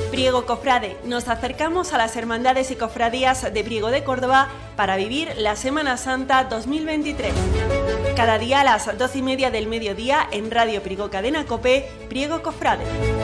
Priego Cofrade. Nos acercamos a las hermandades y cofradías de Priego de Córdoba para vivir la Semana Santa 2023. Cada día a las 12:30 del mediodía en Radio Priego Cadena COPE, Priego Cofrade.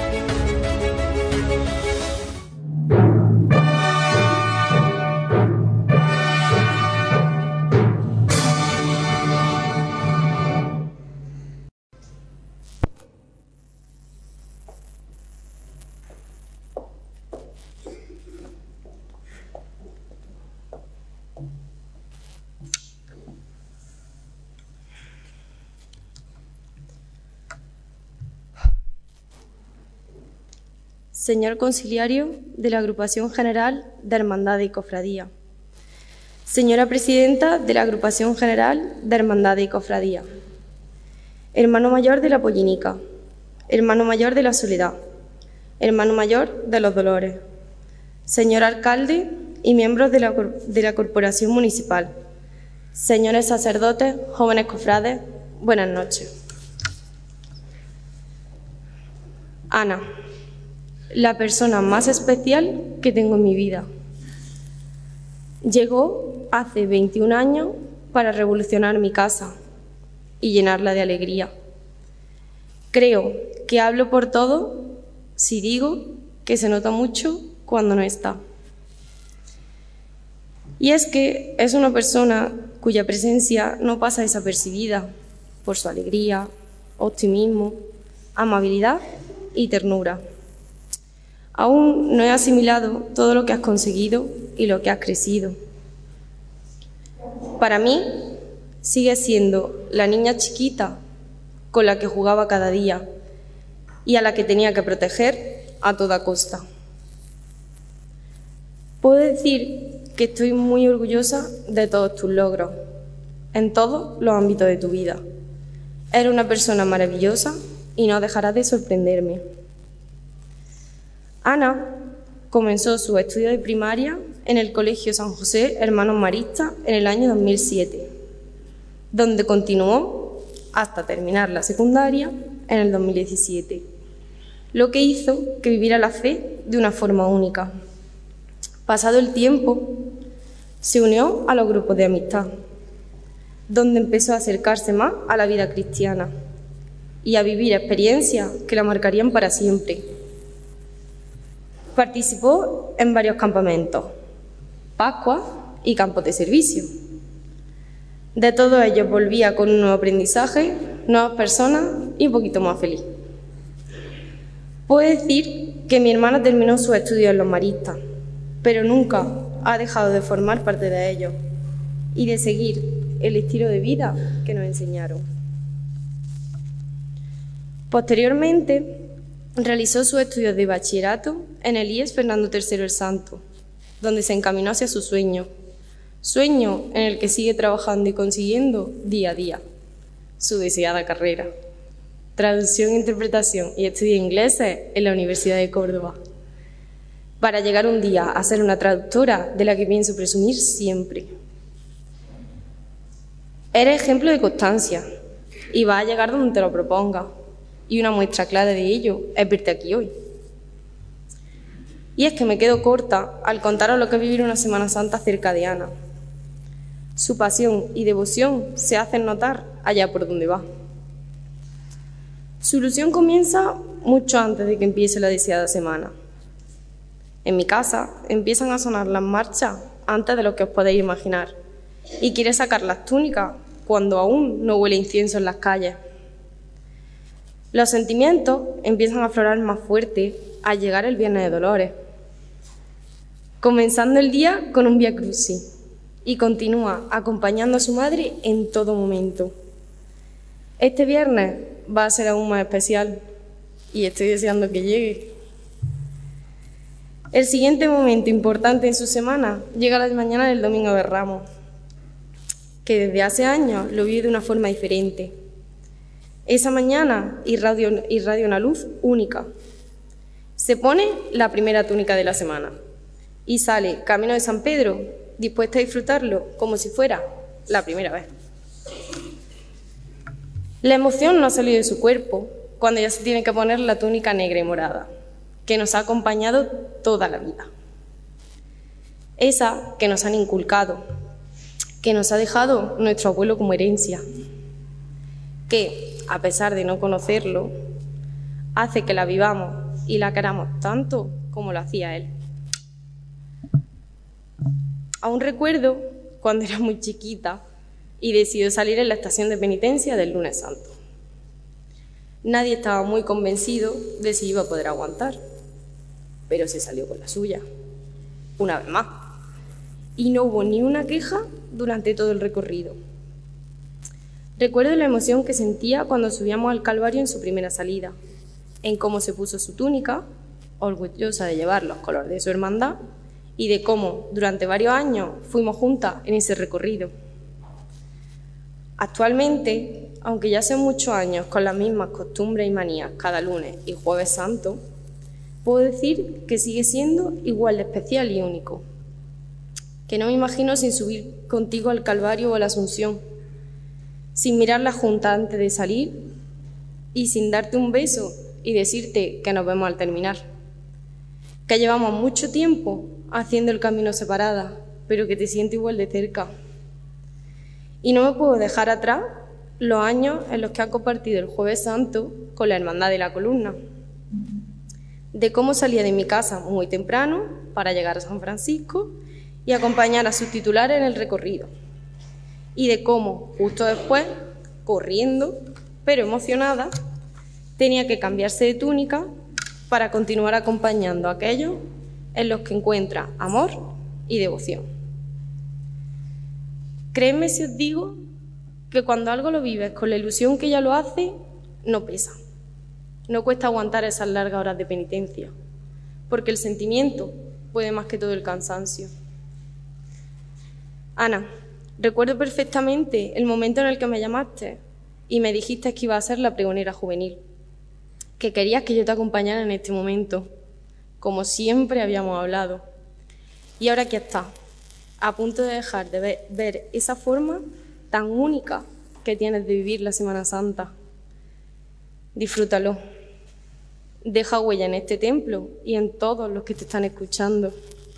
Señor Conciliario de la Agrupación General de Hermandades y Cofradía. Señora Presidenta de la Agrupación General de Hermandades y Cofradía. Hermano Mayor de la Pollinica. Hermano Mayor de la Soledad. Hermano Mayor de los Dolores. Señor Alcalde y miembros de la Corporación Municipal. Señores sacerdotes, jóvenes cofrades, buenas noches. Ana. La persona más especial que tengo en mi vida. Llegó hace 21 años para revolucionar mi casa y llenarla de alegría. Creo que hablo por todo si digo que se nota mucho cuando no está. Y es que es una persona cuya presencia no pasa desapercibida por su alegría, optimismo, amabilidad y ternura. Aún no he asimilado todo lo que has conseguido y lo que has crecido. Para mí, sigues siendo la niña chiquita con la que jugaba cada día y a la que tenía que proteger a toda costa. Puedo decir que estoy muy orgullosa de todos tus logros, en todos los ámbitos de tu vida. Eres una persona maravillosa y no dejarás de sorprenderme. Ana comenzó su estudio de primaria en el Colegio San José Hermanos Maristas en el año 2007, donde continuó hasta terminar la secundaria en el 2017, lo que hizo que viviera la fe de una forma única. Pasado el tiempo, se unió a los grupos de amistad, donde empezó a acercarse más a la vida cristiana y a vivir experiencias que la marcarían para siempre. Participó en varios campamentos, Pascua y campos de servicio. De todos ellos volvía con un nuevo aprendizaje, nuevas personas y un poquito más feliz. Puedo decir que mi hermana terminó sus estudios en los maristas, pero nunca ha dejado de formar parte de ellos y de seguir el estilo de vida que nos enseñaron. Posteriormente, realizó sus estudios de bachillerato en el IES Fernando III el Santo, donde se encaminó hacia su sueño en el que sigue trabajando y consiguiendo día a día, su deseada carrera, traducción, interpretación y estudios ingleses en la Universidad de Córdoba, para llegar un día a ser una traductora de la que pienso presumir siempre. Eres ejemplo de constancia y vas a llegar donde te lo propongas. Y una muestra clara de ello es verte aquí hoy. Y es que me quedo corta al contaros lo que es vivir una Semana Santa cerca de Ana. Su pasión y devoción se hacen notar allá por donde va. Su ilusión comienza mucho antes de que empiece la deseada semana. En mi casa empiezan a sonar las marchas antes de lo que os podéis imaginar y quiere sacar las túnicas cuando aún no huele incienso en las calles. Los sentimientos empiezan a aflorar más fuerte al llegar el Viernes de Dolores, comenzando el día con un Vía Crucis y continúa acompañando a su madre en todo momento. Este viernes va a ser aún más especial y estoy deseando que llegue. El siguiente momento importante en su semana llega a la mañana del Domingo de Ramos, que desde hace años lo vive de una forma diferente. Esa mañana irradia una luz única. Se pone la primera túnica de la semana y sale camino de San Pedro, dispuesta a disfrutarlo como si fuera la primera vez. La emoción no ha salido de su cuerpo cuando ya se tiene que poner la túnica negra y morada, que nos ha acompañado toda la vida. Esa que nos han inculcado, que nos ha dejado nuestro abuelo como herencia, que, a pesar de no conocerlo, hace que la vivamos y la queramos tanto como lo hacía él. Aún recuerdo cuando era muy chiquita y decidió salir en la estación de penitencia del Lunes Santo. Nadie estaba muy convencido de si iba a poder aguantar, pero se salió con la suya, una vez más, y no hubo ni una queja durante todo el recorrido. Recuerdo la emoción que sentía cuando subíamos al Calvario en su primera salida, en cómo se puso su túnica, orgullosa de llevar los colores de su hermandad, y de cómo durante varios años fuimos juntas en ese recorrido. Actualmente, aunque ya hace muchos años con las mismas costumbres y manías cada lunes y jueves santo, puedo decir que sigue siendo igual de especial y único, que no me imagino sin subir contigo al Calvario o a la Asunción, sin mirarla juntas antes de salir y sin darte un beso y decirte que nos vemos al terminar, que llevamos mucho tiempo haciendo el camino separadas, pero que te siento igual de cerca. Y no me puedo dejar atrás los años en los que has compartido el Jueves Santo con la Hermandad de la Columna, de cómo salía de mi casa muy temprano para llegar a San Francisco y acompañar a sus titulares en el recorrido, y de cómo, justo después, corriendo, pero emocionada, tenía que cambiarse de túnica para continuar acompañando a aquellos en los que encuentra amor y devoción. Créeme si os digo que cuando algo lo vives con la ilusión que ella lo hace, no pesa. No cuesta aguantar esas largas horas de penitencia, porque el sentimiento puede más que todo el cansancio. Ana, recuerdo perfectamente el momento en el que me llamaste y me dijiste que iba a ser la pregonera juvenil, que querías que yo te acompañara en este momento, como siempre habíamos hablado. Y ahora aquí está, a punto de dejar de ver esa forma tan única que tienes de vivir la Semana Santa. Disfrútalo. Deja huella en este templo y en todos los que te están escuchando.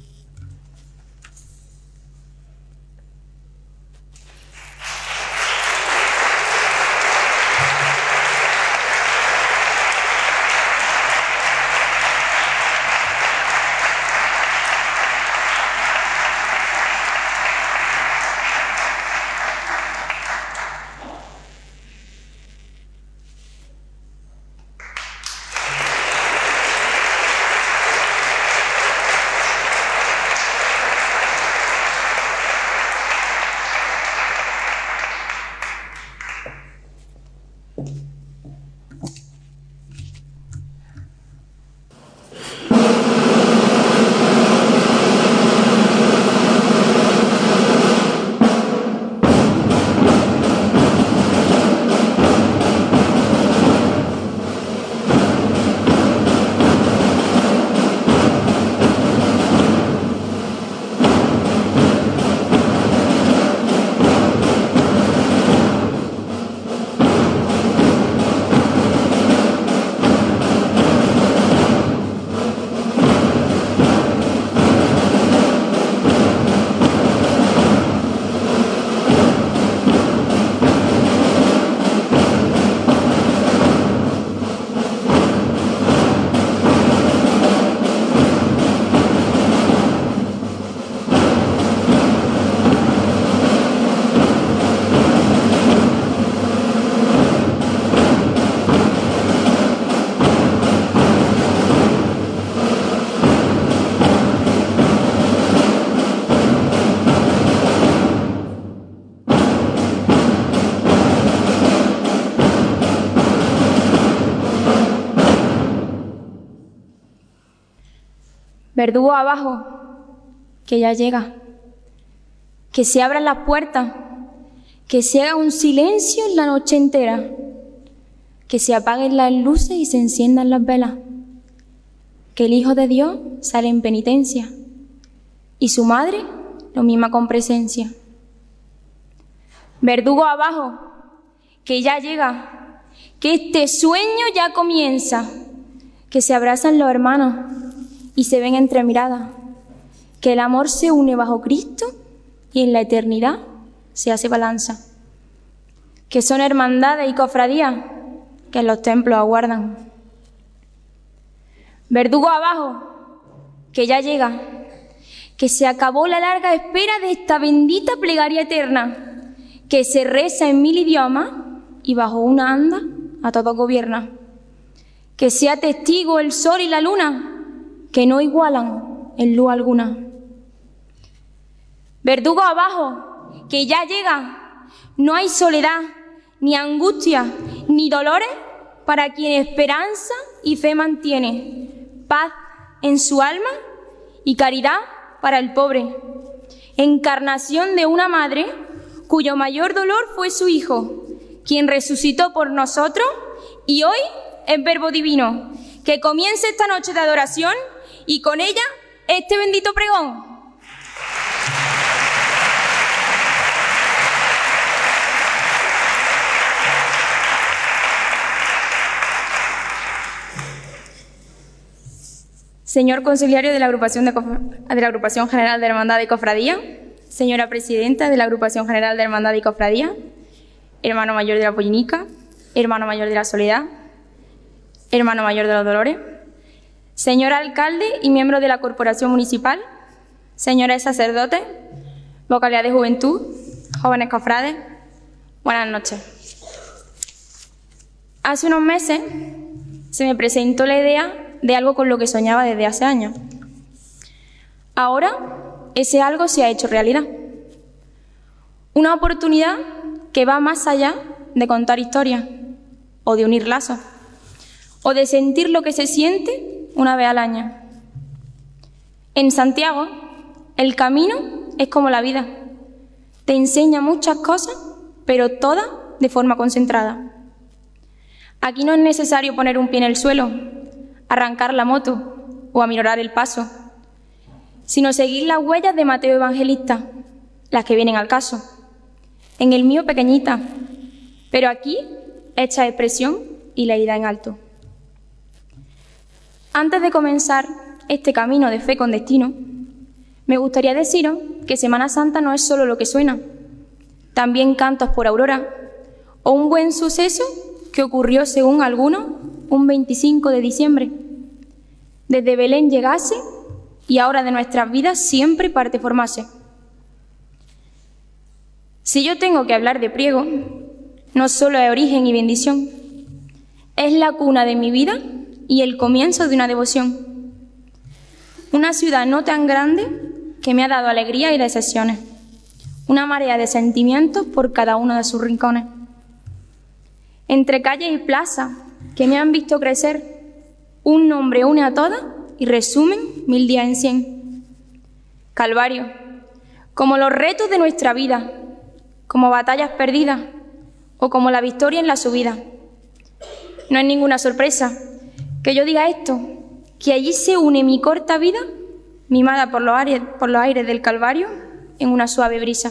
Verdugo abajo, que ya llega. Que se abran las puertas, que se haga un silencio en la noche entera, que se apaguen las luces y se enciendan las velas, que el Hijo de Dios sale en penitencia y su madre lo misma con presencia. Verdugo abajo, que ya llega, que este sueño ya comienza, que se abrazan los hermanos y se ven entre miradas, que el amor se une bajo Cristo y en la eternidad se hace balanza, que son hermandades y cofradías que en los templos aguardan. Verdugo abajo, que ya llega, que se acabó la larga espera de esta bendita plegaria eterna, que se reza en 1000 idiomas y bajo una anda a todo gobierna. Que sea testigo el sol y la luna, que no igualan en luz alguna. Verdugo abajo, que ya llega, no hay soledad, ni angustia, ni dolores para quien esperanza y fe mantiene, paz en su alma y caridad para el pobre. Encarnación de una madre cuyo mayor dolor fue su hijo, quien resucitó por nosotros y hoy es Verbo Divino. Que comience esta noche de adoración y con ella este bendito pregón. Señor Consiliario de la Agrupación General de Hermandad y Cofradía, señora Presidenta de la Agrupación General de Hermandad y Cofradía, hermano mayor de la Pollinica, hermano mayor de la Soledad, hermano mayor de los Dolores, señor alcalde y miembro de la Corporación Municipal, señores sacerdotes, vocalidad de juventud, jóvenes cofrades, buenas noches. Hace unos meses se me presentó la idea de algo con lo que soñaba desde hace años. Ahora ese algo se ha hecho realidad. Una oportunidad que va más allá de contar historias o de unir lazos o de sentir lo que se siente una vez al año. En Santiago, el camino es como la vida. Te enseña muchas cosas, pero todas de forma concentrada. Aquí no es necesario poner un pie en el suelo, arrancar la moto o aminorar el paso, sino seguir las huellas de Mateo Evangelista, las que vienen al caso. En el mío pequeñita, pero aquí hecha expresión y leída en alto. Antes de comenzar este camino de fe con destino, me gustaría deciros que Semana Santa no es solo lo que suena, también cantos por aurora o un buen suceso que ocurrió, según algunos, un 25 de diciembre. Desde Belén llegase y ahora de nuestras vidas siempre parte formase. Si yo tengo que hablar de Priego, no solo es origen y bendición, es la cuna de mi vida y el comienzo de una devoción. Una ciudad no tan grande que me ha dado alegría y decepciones, una marea de sentimientos por cada uno de sus rincones. Entre calles y plazas que me han visto crecer, un nombre une a todas y resumen 1000 días en 100. Calvario, como los retos de nuestra vida, como batallas perdidas o como la victoria en la subida. No es ninguna sorpresa que yo diga esto, que allí se une mi corta vida, mimada por los aires del Calvario, en una suave brisa.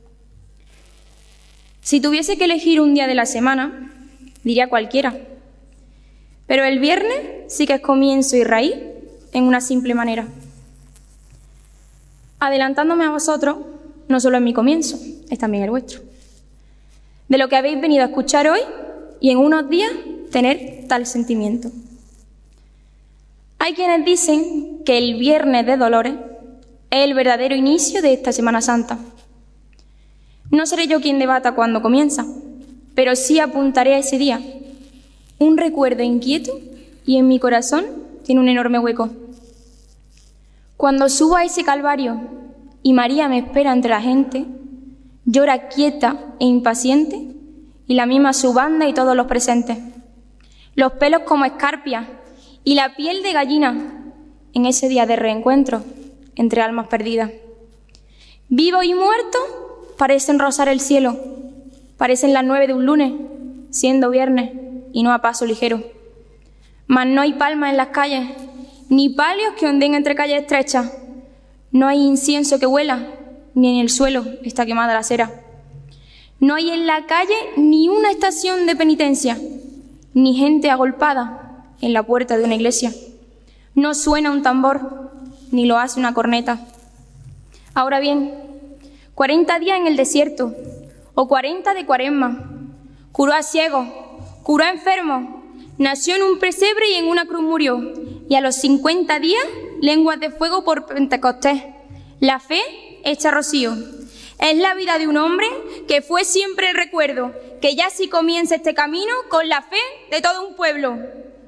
Si tuviese que elegir un día de la semana, diría cualquiera. Pero el viernes sí que es comienzo y raíz en una simple manera. Adelantándome a vosotros, no solo es mi comienzo, es también el vuestro. De lo que habéis venido a escuchar hoy y en unos días tener tal sentimiento. Hay quienes dicen que el Viernes de Dolores es el verdadero inicio de esta Semana Santa. No seré yo quien debata cuándo comienza, pero sí apuntaré a ese día. Un recuerdo inquieto y en mi corazón tiene un enorme hueco. Cuando subo a ese Calvario y María me espera entre la gente, llora quieta e impaciente y la mima su banda y todos los presentes. Los pelos como escarpias y la piel de gallina en ese día de reencuentro entre almas perdidas. Vivo y muerto parecen rozar el cielo, parecen las 9 de un lunes, siendo viernes y no a paso ligero. Mas no hay palmas en las calles, ni palios que ondeen entre calles estrechas. No hay incienso que huela, ni en el suelo está quemada la cera. No hay en la calle ni una estación de penitencia, ni gente agolpada en la puerta de una iglesia. No suena un tambor, ni lo hace una corneta. Ahora bien, 40 días en el desierto, o 40 de Cuaresma, curó a ciegos, curó a enfermos, nació en un pesebre y en una cruz murió, y a los 50 días, lenguas de fuego por Pentecostés. La fe hecha rocío. Es la vida de un hombre que fue siempre el recuerdo, que ya sí comienza este camino con la fe de todo un pueblo.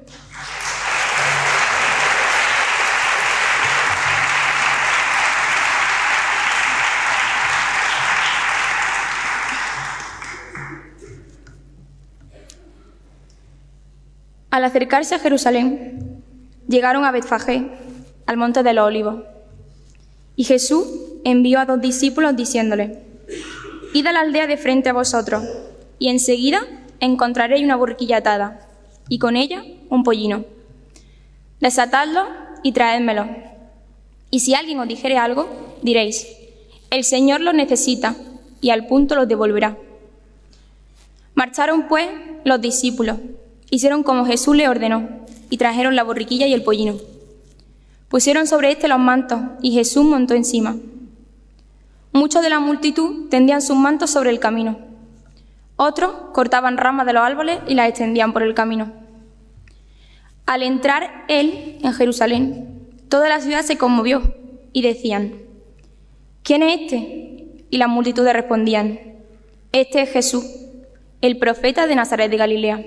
Al acercarse a Jerusalén, llegaron a Betfagé, al monte de los Olivos. Y Jesús envió a 2 discípulos diciéndoles: id a la aldea de frente a vosotros, y enseguida encontraréis una borriquilla atada, y con ella un pollino. Desatadlo y traédmelo. Y si alguien os dijere algo, diréis: el Señor los necesita, y al punto los devolverá. Marcharon pues los discípulos, hicieron como Jesús les ordenó, y trajeron la borriquilla y el pollino. Pusieron sobre éste los mantos, y Jesús montó encima. Muchos de la multitud tendían sus mantos sobre el camino. Otros cortaban ramas de los árboles y las extendían por el camino. Al entrar él en Jerusalén, toda la ciudad se conmovió, y decían: ¿quién es este? Y las multitudes respondían: este es Jesús, el profeta de Nazaret de Galilea.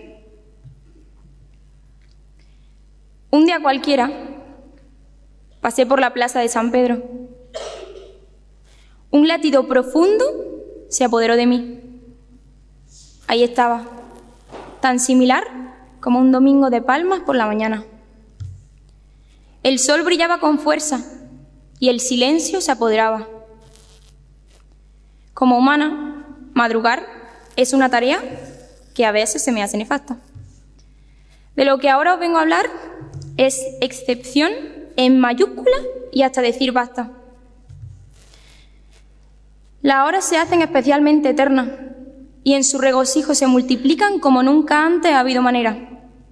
Un día cualquiera, pasé por la plaza de San Pedro. Un latido profundo se apoderó de mí. Ahí estaba, tan similar como un domingo de palmas por la mañana. El sol brillaba con fuerza y el silencio se apoderaba. Como humana, madrugar es una tarea que a veces se me hace nefasta. De lo que ahora os vengo a hablar es excepción en mayúscula y hasta decir basta. Las horas se hacen especialmente eternas y en su regocijo se multiplican como nunca antes ha habido manera.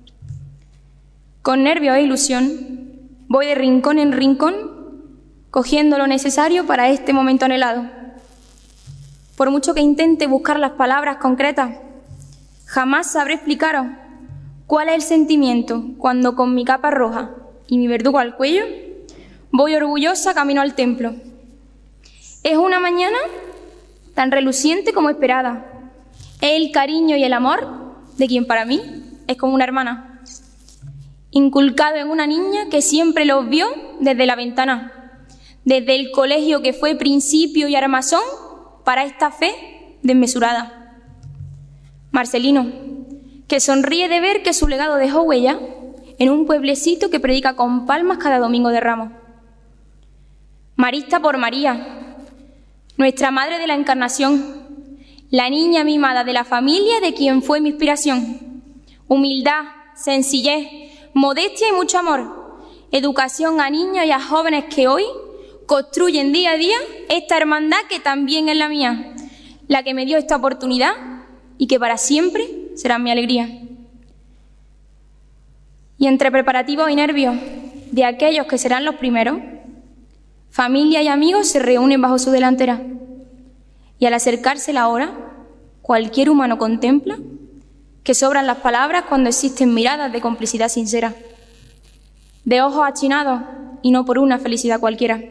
Con nervios e ilusión voy de rincón en rincón cogiendo lo necesario para este momento anhelado. Por mucho que intente buscar las palabras concretas, jamás sabré explicaros cuál es el sentimiento cuando con mi capa roja y mi verdugo al cuello voy orgullosa camino al templo. Es una mañana tan reluciente como esperada. Es el cariño y el amor de quien para mí es como una hermana, inculcado en una niña que siempre los vio desde la ventana, desde el colegio que fue principio y armazón para esta fe desmesurada. Marcelino, que sonríe de ver que su legado dejó huella en un pueblecito que predica con palmas cada domingo de Ramos. Marista por María, nuestra Madre de la Encarnación, la niña mimada de la familia de quien fue mi inspiración. Humildad, sencillez, modestia y mucho amor. Educación a niños y a jóvenes que hoy construyen día a día esta hermandad que también es la mía, la que me dio esta oportunidad y que para siempre será mi alegría. Y entre preparativos y nervios de aquellos que serán los primeros, familia y amigos se reúnen bajo su delantera. Y al acercarse la hora, cualquier humano contempla que sobran las palabras cuando existen miradas de complicidad sincera, de ojos achinados y no por una felicidad cualquiera.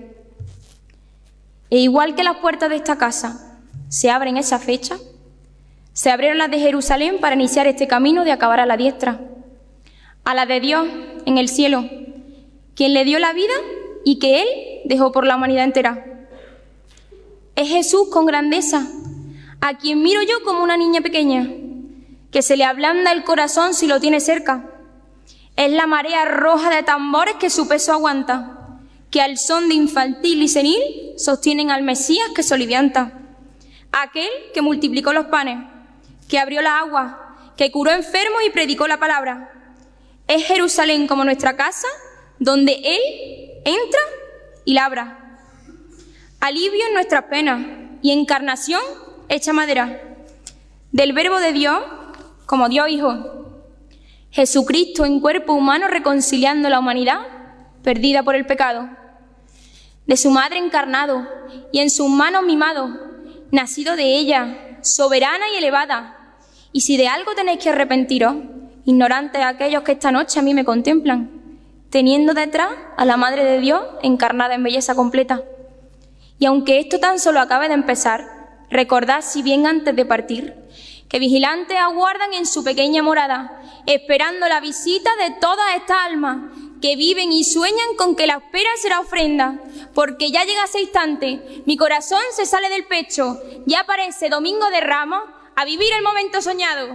E igual que las puertas de esta casa se abren esa fecha, se abrieron las de Jerusalén para iniciar este camino de acabar a la diestra, a la de Dios en el cielo, quien le dio la vida y que Él dejó por la humanidad entera. Es Jesús con grandeza, a quien miro yo como una niña pequeña, que se le ablanda el corazón si lo tiene cerca. Es la marea roja de tambores que su peso aguanta, que al son de infantil y senil sostienen al Mesías que solivianta. Aquel que multiplicó los panes, que abrió la agua, que curó enfermos y predicó la palabra. Es Jerusalén como nuestra casa, donde Él entra y labra. Alivio en nuestras penas y encarnación hecha madera. Del verbo de Dios como Dios Hijo. Jesucristo en cuerpo humano reconciliando la humanidad perdida por el pecado. De su madre encarnado y en sus manos mimado, nacido de ella, soberana y elevada. Y si de algo tenéis que arrepentiros, ignorantes aquellos que esta noche a mí me contemplan, teniendo detrás a la Madre de Dios encarnada en belleza completa. Y aunque esto tan solo acabe de empezar, recordad, si bien antes de partir, que vigilantes aguardan en su pequeña morada, esperando la visita de todas estas almas que viven y sueñan con que la espera será ofrenda, porque ya llega ese instante, mi corazón se sale del pecho, ya aparece Domingo de Ramos a vivir el momento soñado.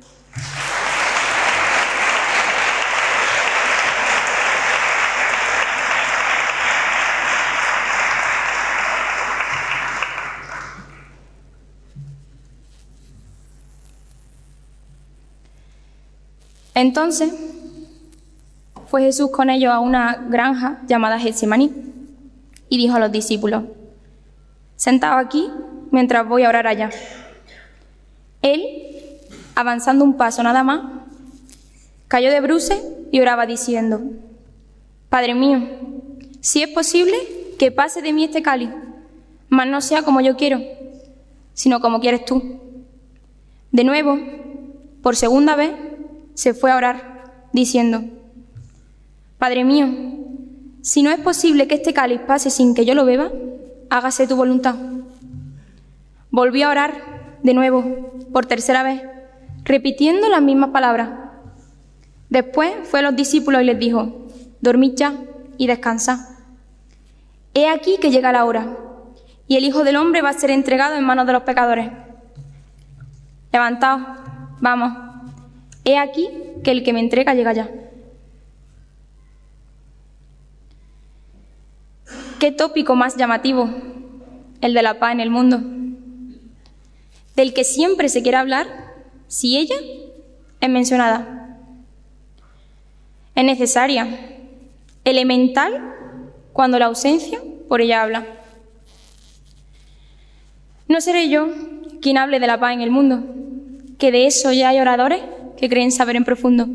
Entonces fue Jesús con ellos a una granja llamada Getsemaní y dijo a los discípulos: sentaos aquí mientras voy a orar allá. Él, avanzando un paso nada más, cayó de bruces y oraba diciendo: Padre mío, si es posible, que pase de mí este cáliz, mas no sea como yo quiero, sino como quieres tú. De nuevo, por segunda vez, se fue a orar, diciendo: Padre mío, si no es posible que este cáliz pase sin que yo lo beba, hágase tu voluntad. Volvió a orar de nuevo, por tercera vez, repitiendo las mismas palabras. Después fue a los discípulos y les dijo: dormid ya y descansad. He aquí que llega la hora, y el Hijo del Hombre va a ser entregado en manos de los pecadores. Levantaos, vamos. He aquí que el que me entrega llega ya. Qué tópico más llamativo, el de la paz en el mundo, del que siempre se quiere hablar si ella es mencionada. Es necesaria, elemental, cuando la ausencia por ella habla. No seré yo quien hable de la paz en el mundo, que de eso ya hay oradores que creen saber en profundo.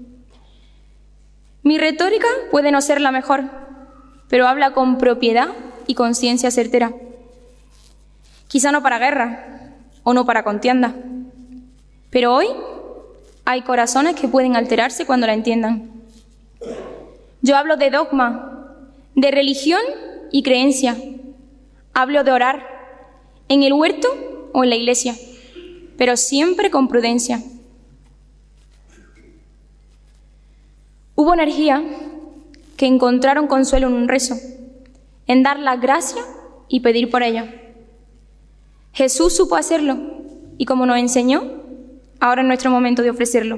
Mi retórica puede no ser la mejor, pero habla con propiedad y conciencia certera. Quizá no para guerra o no para contienda, pero hoy hay corazones que pueden alterarse cuando la entiendan. Yo hablo de dogma, de religión y creencia. Hablo de orar, en el huerto o en la iglesia, pero siempre con prudencia. Hubo energía que encontraron consuelo en un rezo, en dar las gracias y pedir por ello. Jesús supo hacerlo y como nos enseñó, ahora es nuestro momento de ofrecerlo.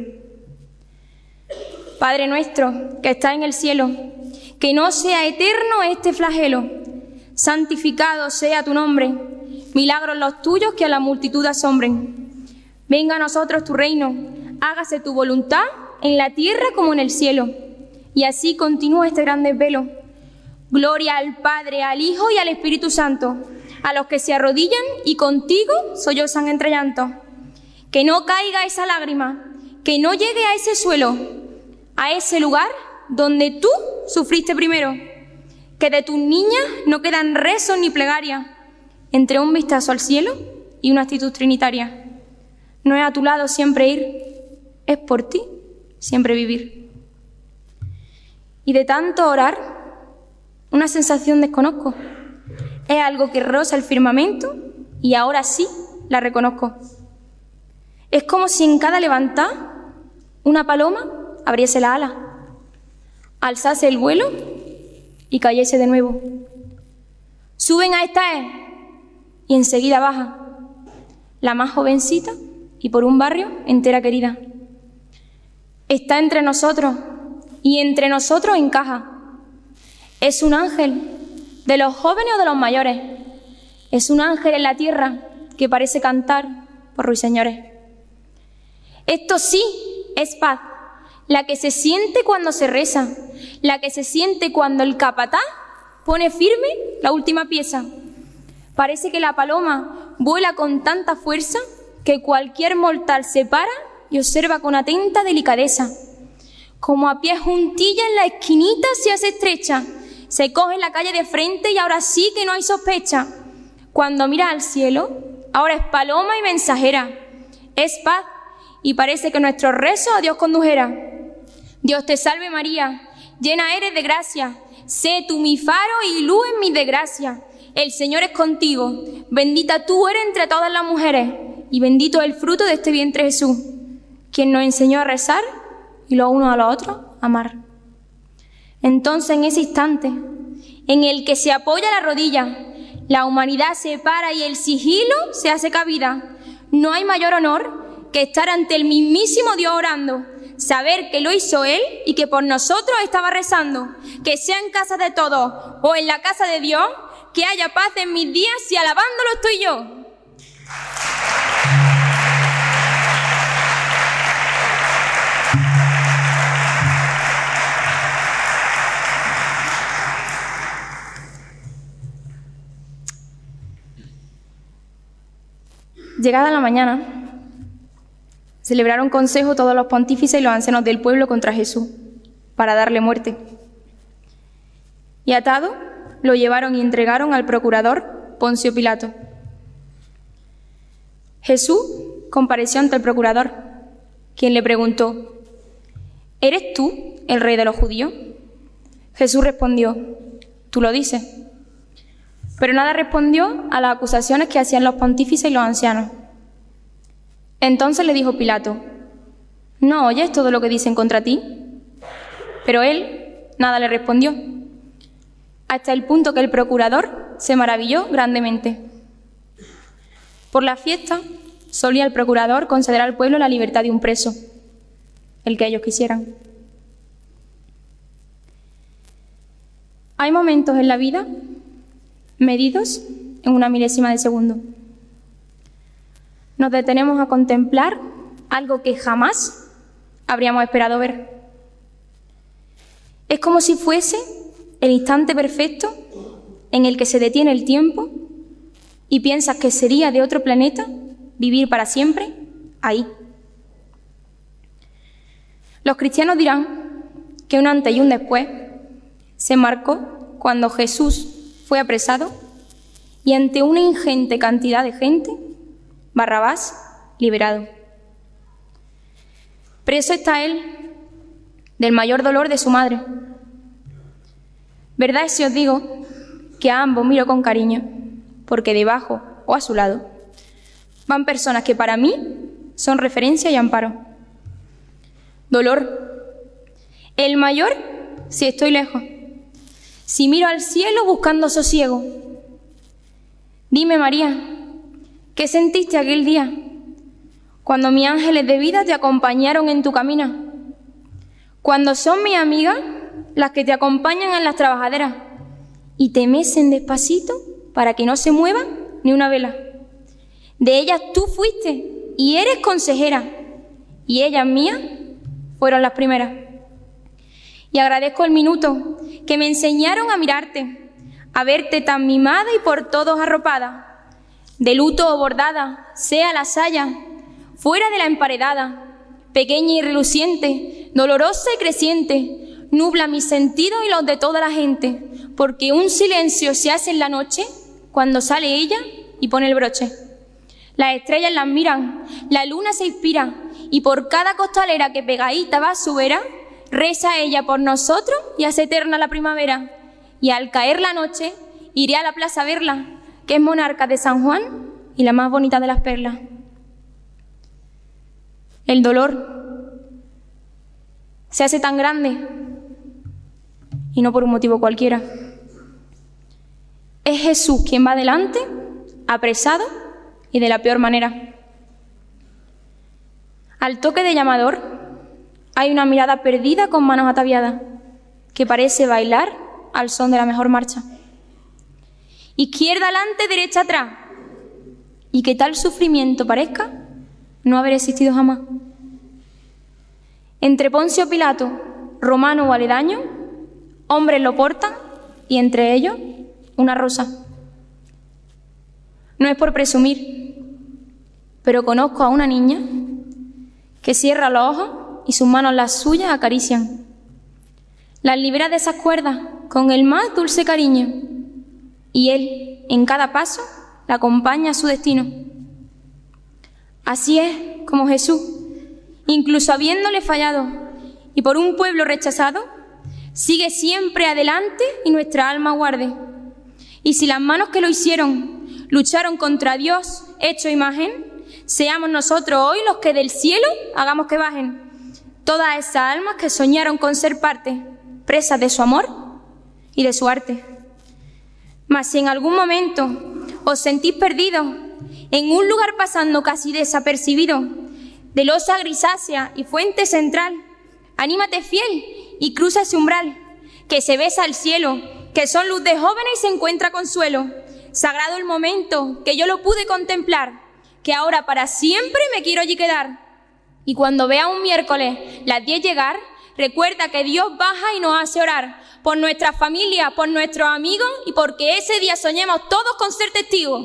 Padre nuestro que estás en el cielo, que no sea eterno este flagelo, santificado sea tu nombre, milagros los tuyos que a la multitud asombren. Venga a nosotros tu reino, hágase tu voluntad en la tierra como en el cielo. Y así continúa este gran desvelo. Gloria al Padre, al Hijo y al Espíritu Santo, a los que se arrodillan y contigo sollozan entre llantos. Que no caiga esa lágrima, que no llegue a ese suelo, a ese lugar donde tú sufriste primero. Que de tus niñas no quedan rezos ni plegarias, entre un vistazo al cielo y una actitud trinitaria. No es a tu lado siempre ir, es por ti siempre vivir. Y de tanto orar, una sensación desconozco. Es algo que roza el firmamento y ahora sí la reconozco. Es como si en cada levantar una paloma abriese la ala, alzase el vuelo y cayese de nuevo. Suben a esta y enseguida baja, la más jovencita y por un barrio entera querida. Está entre nosotros y entre nosotros encaja. Es un ángel de los jóvenes o de los mayores. Es un ángel en la tierra que parece cantar por ruiseñores. Esto sí es paz, la que se siente cuando se reza, la que se siente cuando el capataz pone firme la última pieza. Parece que la paloma vuela con tanta fuerza que cualquier mortal se para y observa con atenta delicadeza. Como a pie juntilla en la esquinita se hace estrecha, se coge la calle de frente y ahora sí que no hay sospecha. Cuando mira al cielo, ahora es paloma y mensajera, es paz y parece que nuestro rezo a Dios condujera. Dios te salve María, llena eres de gracia, sé tú mi faro y luz en mi desgracia. El Señor es contigo, bendita tú eres entre todas las mujeres y bendito es el fruto de este vientre Jesús, quien nos enseñó a rezar y los unos a los otros a amar. Entonces, en ese instante en el que se apoya la rodilla, la humanidad se para y el sigilo se hace cabida. No hay mayor honor que estar ante el mismísimo Dios orando, saber que lo hizo Él y que por nosotros estaba rezando. Que sea en casa de todos o en la casa de Dios, que haya paz en mis días y alabándolo estoy yo. Llegada la mañana, celebraron consejo todos los pontífices y los ancianos del pueblo contra Jesús, para darle muerte. Y atado, lo llevaron y entregaron al procurador Poncio Pilato. Jesús compareció ante el procurador, quien le preguntó: ¿Eres tú el rey de los judíos? Jesús respondió: Tú lo dices. Pero nada respondió a las acusaciones que hacían los pontífices y los ancianos. Entonces le dijo Pilato: ¿No oyes todo lo que dicen contra ti? Pero él nada le respondió, hasta el punto que el procurador se maravilló grandemente. Por la fiesta solía el procurador conceder al pueblo la libertad de un preso, el que ellos quisieran. Hay momentos en la vida medidos en una milésima de segundo. Nos detenemos a contemplar algo que jamás habríamos esperado ver. Es como si fuese el instante perfecto en el que se detiene el tiempo y piensas que sería de otro planeta vivir para siempre ahí. Los cristianos dirán que un antes y un después se marcó cuando Jesús fue apresado y ante una ingente cantidad de gente, Barrabás liberado. Preso está él del mayor dolor de su madre. Verdad es si os digo que a ambos miro con cariño, porque debajo o a su lado van personas que para mí son referencia y amparo. Dolor, el mayor si estoy lejos, si miro al cielo buscando sosiego. Dime, María, ¿qué sentiste aquel día cuando mis ángeles de vida te acompañaron en tu camino? Cuando son mis amigas las que te acompañan en las trabajaderas y te mecen despacito para que no se mueva ni una vela. De ellas tú fuiste y eres consejera, y ellas mías fueron las primeras. Y agradezco el minuto que me enseñaron a mirarte, a verte tan mimada y por todos arropada, de luto o bordada, sea la saya, fuera de la emparedada, pequeña y reluciente, dolorosa y creciente, nubla mis sentidos y los de toda la gente, porque un silencio se hace en la noche cuando sale ella y pone el broche. Las estrellas las miran, la luna se inspira, y por cada costalera que pegadita va a su vera, reza ella por nosotros y hace eterna la primavera. Y al caer la noche, iré a la plaza a verla, que es monarca de San Juan y la más bonita de las perlas. El dolor se hace tan grande, y no por un motivo cualquiera. Es Jesús quien va adelante, apresado y de la peor manera. Al toque de llamador hay una mirada perdida con manos ataviadas, que parece bailar al son de la mejor marcha. Izquierda adelante, derecha atrás, y que tal sufrimiento parezca no haber existido jamás. Entre Poncio Pilato, romano o aledaño, hombres lo portan, y entre ellos una rosa. No es por presumir, pero conozco a una niña que cierra los ojos y sus manos las suyas acarician. Las libera de esas cuerdas con el más dulce cariño, y él, en cada paso, la acompaña a su destino. Así es como Jesús, incluso habiéndole fallado y por un pueblo rechazado, sigue siempre adelante y nuestra alma guarde. Y si las manos que lo hicieron lucharon contra Dios hecho imagen, seamos nosotros hoy los que del cielo hagamos que bajen todas esas almas que soñaron con ser parte, presas de su amor y de su arte. Mas si en algún momento os sentís perdidos, en un lugar pasando casi desapercibido, de losa grisácea y fuente central, anímate fiel y cruza ese umbral, que se besa al cielo, que son luz de jóvenes y se encuentra consuelo. Sagrado el momento que yo lo pude contemplar, que ahora para siempre me quiero allí quedar. Y cuando vea un miércoles las 10 llegar, recuerda que Dios baja y nos hace orar por nuestra familia, por nuestros amigos y porque ese día soñemos todos con ser testigos.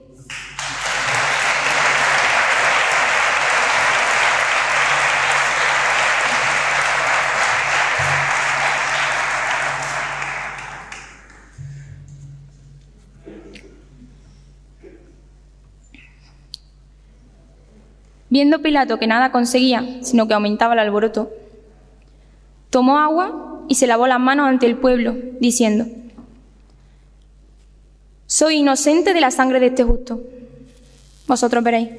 Viendo Pilato que nada conseguía, sino que aumentaba el alboroto, tomó agua y se lavó las manos ante el pueblo, diciendo: soy inocente de la sangre de este justo, vosotros veréis.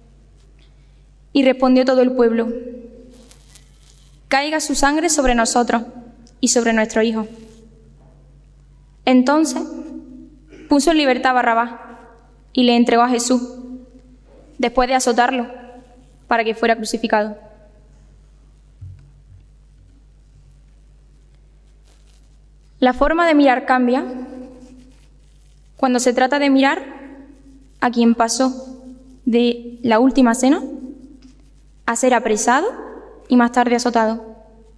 Y respondió todo el pueblo: caiga su sangre sobre nosotros y sobre nuestro hijo. Entonces puso en libertad a Barrabás y le entregó a Jesús, después de azotarlo, para que fuera crucificado. La forma de mirar cambia cuando se trata de mirar a quien pasó de la última cena a ser apresado y más tarde azotado.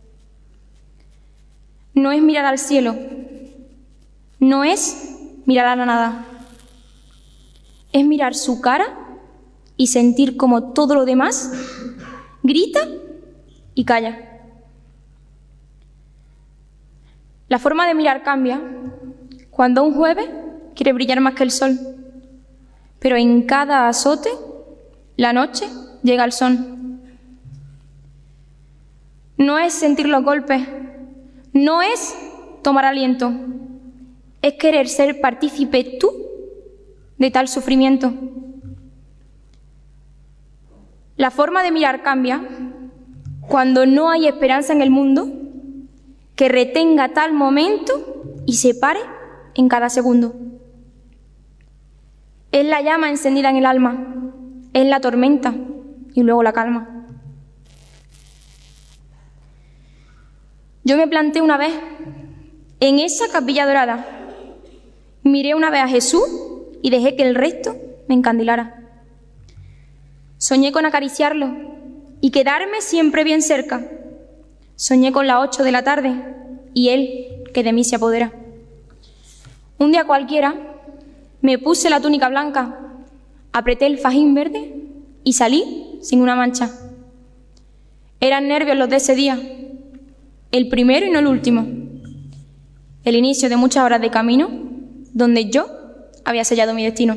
No es mirar al cielo, no es mirar a la nada, es mirar su cara y sentir como todo lo demás grita y calla. La forma de mirar cambia cuando un jueves quiere brillar más que el sol, pero en cada azote la noche llega al sol. No es sentir los golpes, no es tomar aliento, es querer ser partícipe tú de tal sufrimiento. La forma de mirar cambia cuando no hay esperanza en el mundo que retenga tal momento y se pare en cada segundo. Es la llama encendida en el alma, es la tormenta y luego la calma. Yo me planté una vez en esa capilla dorada, miré una vez a Jesús y dejé que el resto me encandilara. Soñé con acariciarlo y quedarme siempre bien cerca. Soñé con las 8 de la tarde y él que de mí se apodera. Un día cualquiera me puse la túnica blanca, apreté el fajín verde y salí sin una mancha. Eran nervios los de ese día, el primero y no el último, el inicio de muchas horas de camino donde yo había sellado mi destino.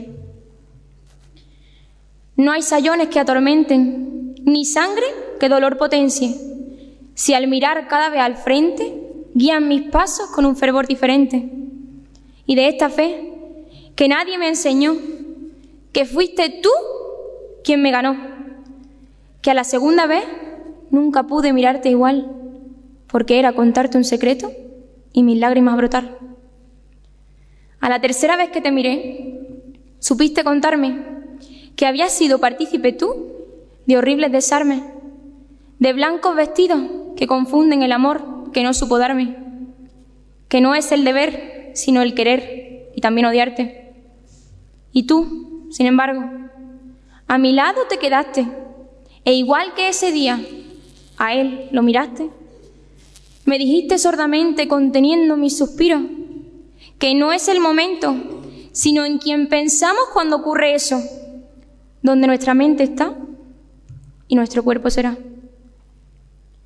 No hay sayones que atormenten, ni sangre que dolor potencie, si al mirar cada vez al frente guían mis pasos con un fervor diferente. Y de esta fe que nadie me enseñó, que fuiste tú quien me ganó, que a la segunda vez nunca pude mirarte igual, porque era contarte un secreto y mis lágrimas brotar. A la tercera vez que te miré, supiste contarme que habías sido partícipe tú de horribles desarmes, de blancos vestidos que confunden el amor que no supo darme, que no es el deber, sino el querer y también odiarte. Y tú, sin embargo, a mi lado te quedaste, e igual que ese día, a él lo miraste. Me dijiste sordamente, conteniendo mis suspiros, que no es el momento, sino en quien pensamos cuando ocurre eso, donde nuestra mente está y nuestro cuerpo será.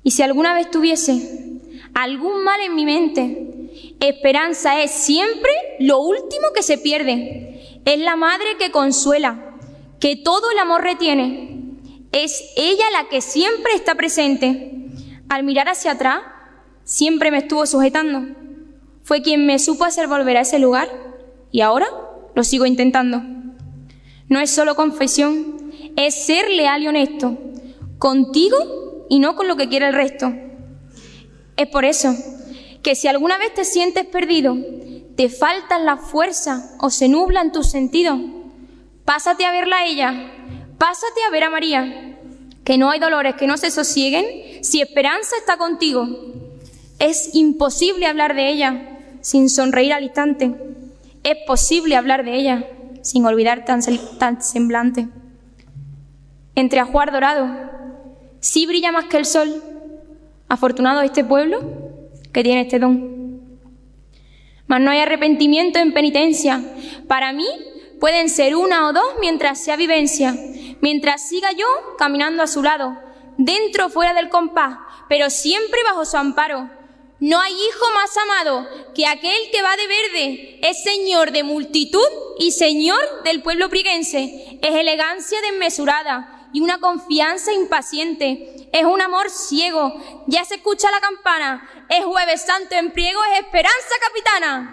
Y si alguna vez tuviese algún mal en mi mente, esperanza es siempre lo último que se pierde. Es la madre que consuela, que todo el amor retiene. Es ella la que siempre está presente. Al mirar hacia atrás, siempre me estuvo sujetando. Fue quien me supo hacer volver a ese lugar y ahora lo sigo intentando. No es solo confesión, es ser leal y honesto, contigo y no con lo que quiere el resto. Es por eso que si alguna vez te sientes perdido, te faltan las fuerzas o se nublan tus sentidos, pásate a verla a ella, pásate a ver a María, que no hay dolores que no se sosieguen si esperanza está contigo. Es imposible hablar de ella sin sonreír al instante. Es posible hablar de ella sin olvidar tan semblante. Entre ajuar dorado, sí brilla más que el sol. Afortunado este pueblo que tiene este don. Mas no hay arrepentimiento en penitencia. Para mí pueden ser una o dos mientras sea vivencia, mientras siga yo caminando a su lado, dentro o fuera del compás, pero siempre bajo su amparo. No hay hijo más amado que aquel que va de verde. Es señor de multitud y señor del pueblo priguense. Es elegancia desmesurada y una confianza impaciente. Es un amor ciego. Ya se escucha la campana. Es Jueves Santo en Priego. Es esperanza capitana.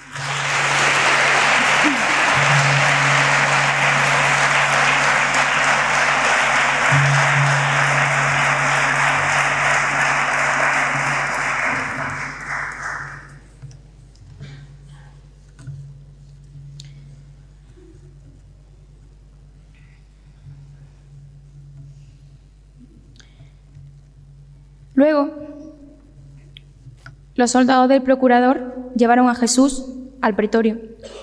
Luego, los soldados del procurador llevaron a Jesús al pretorio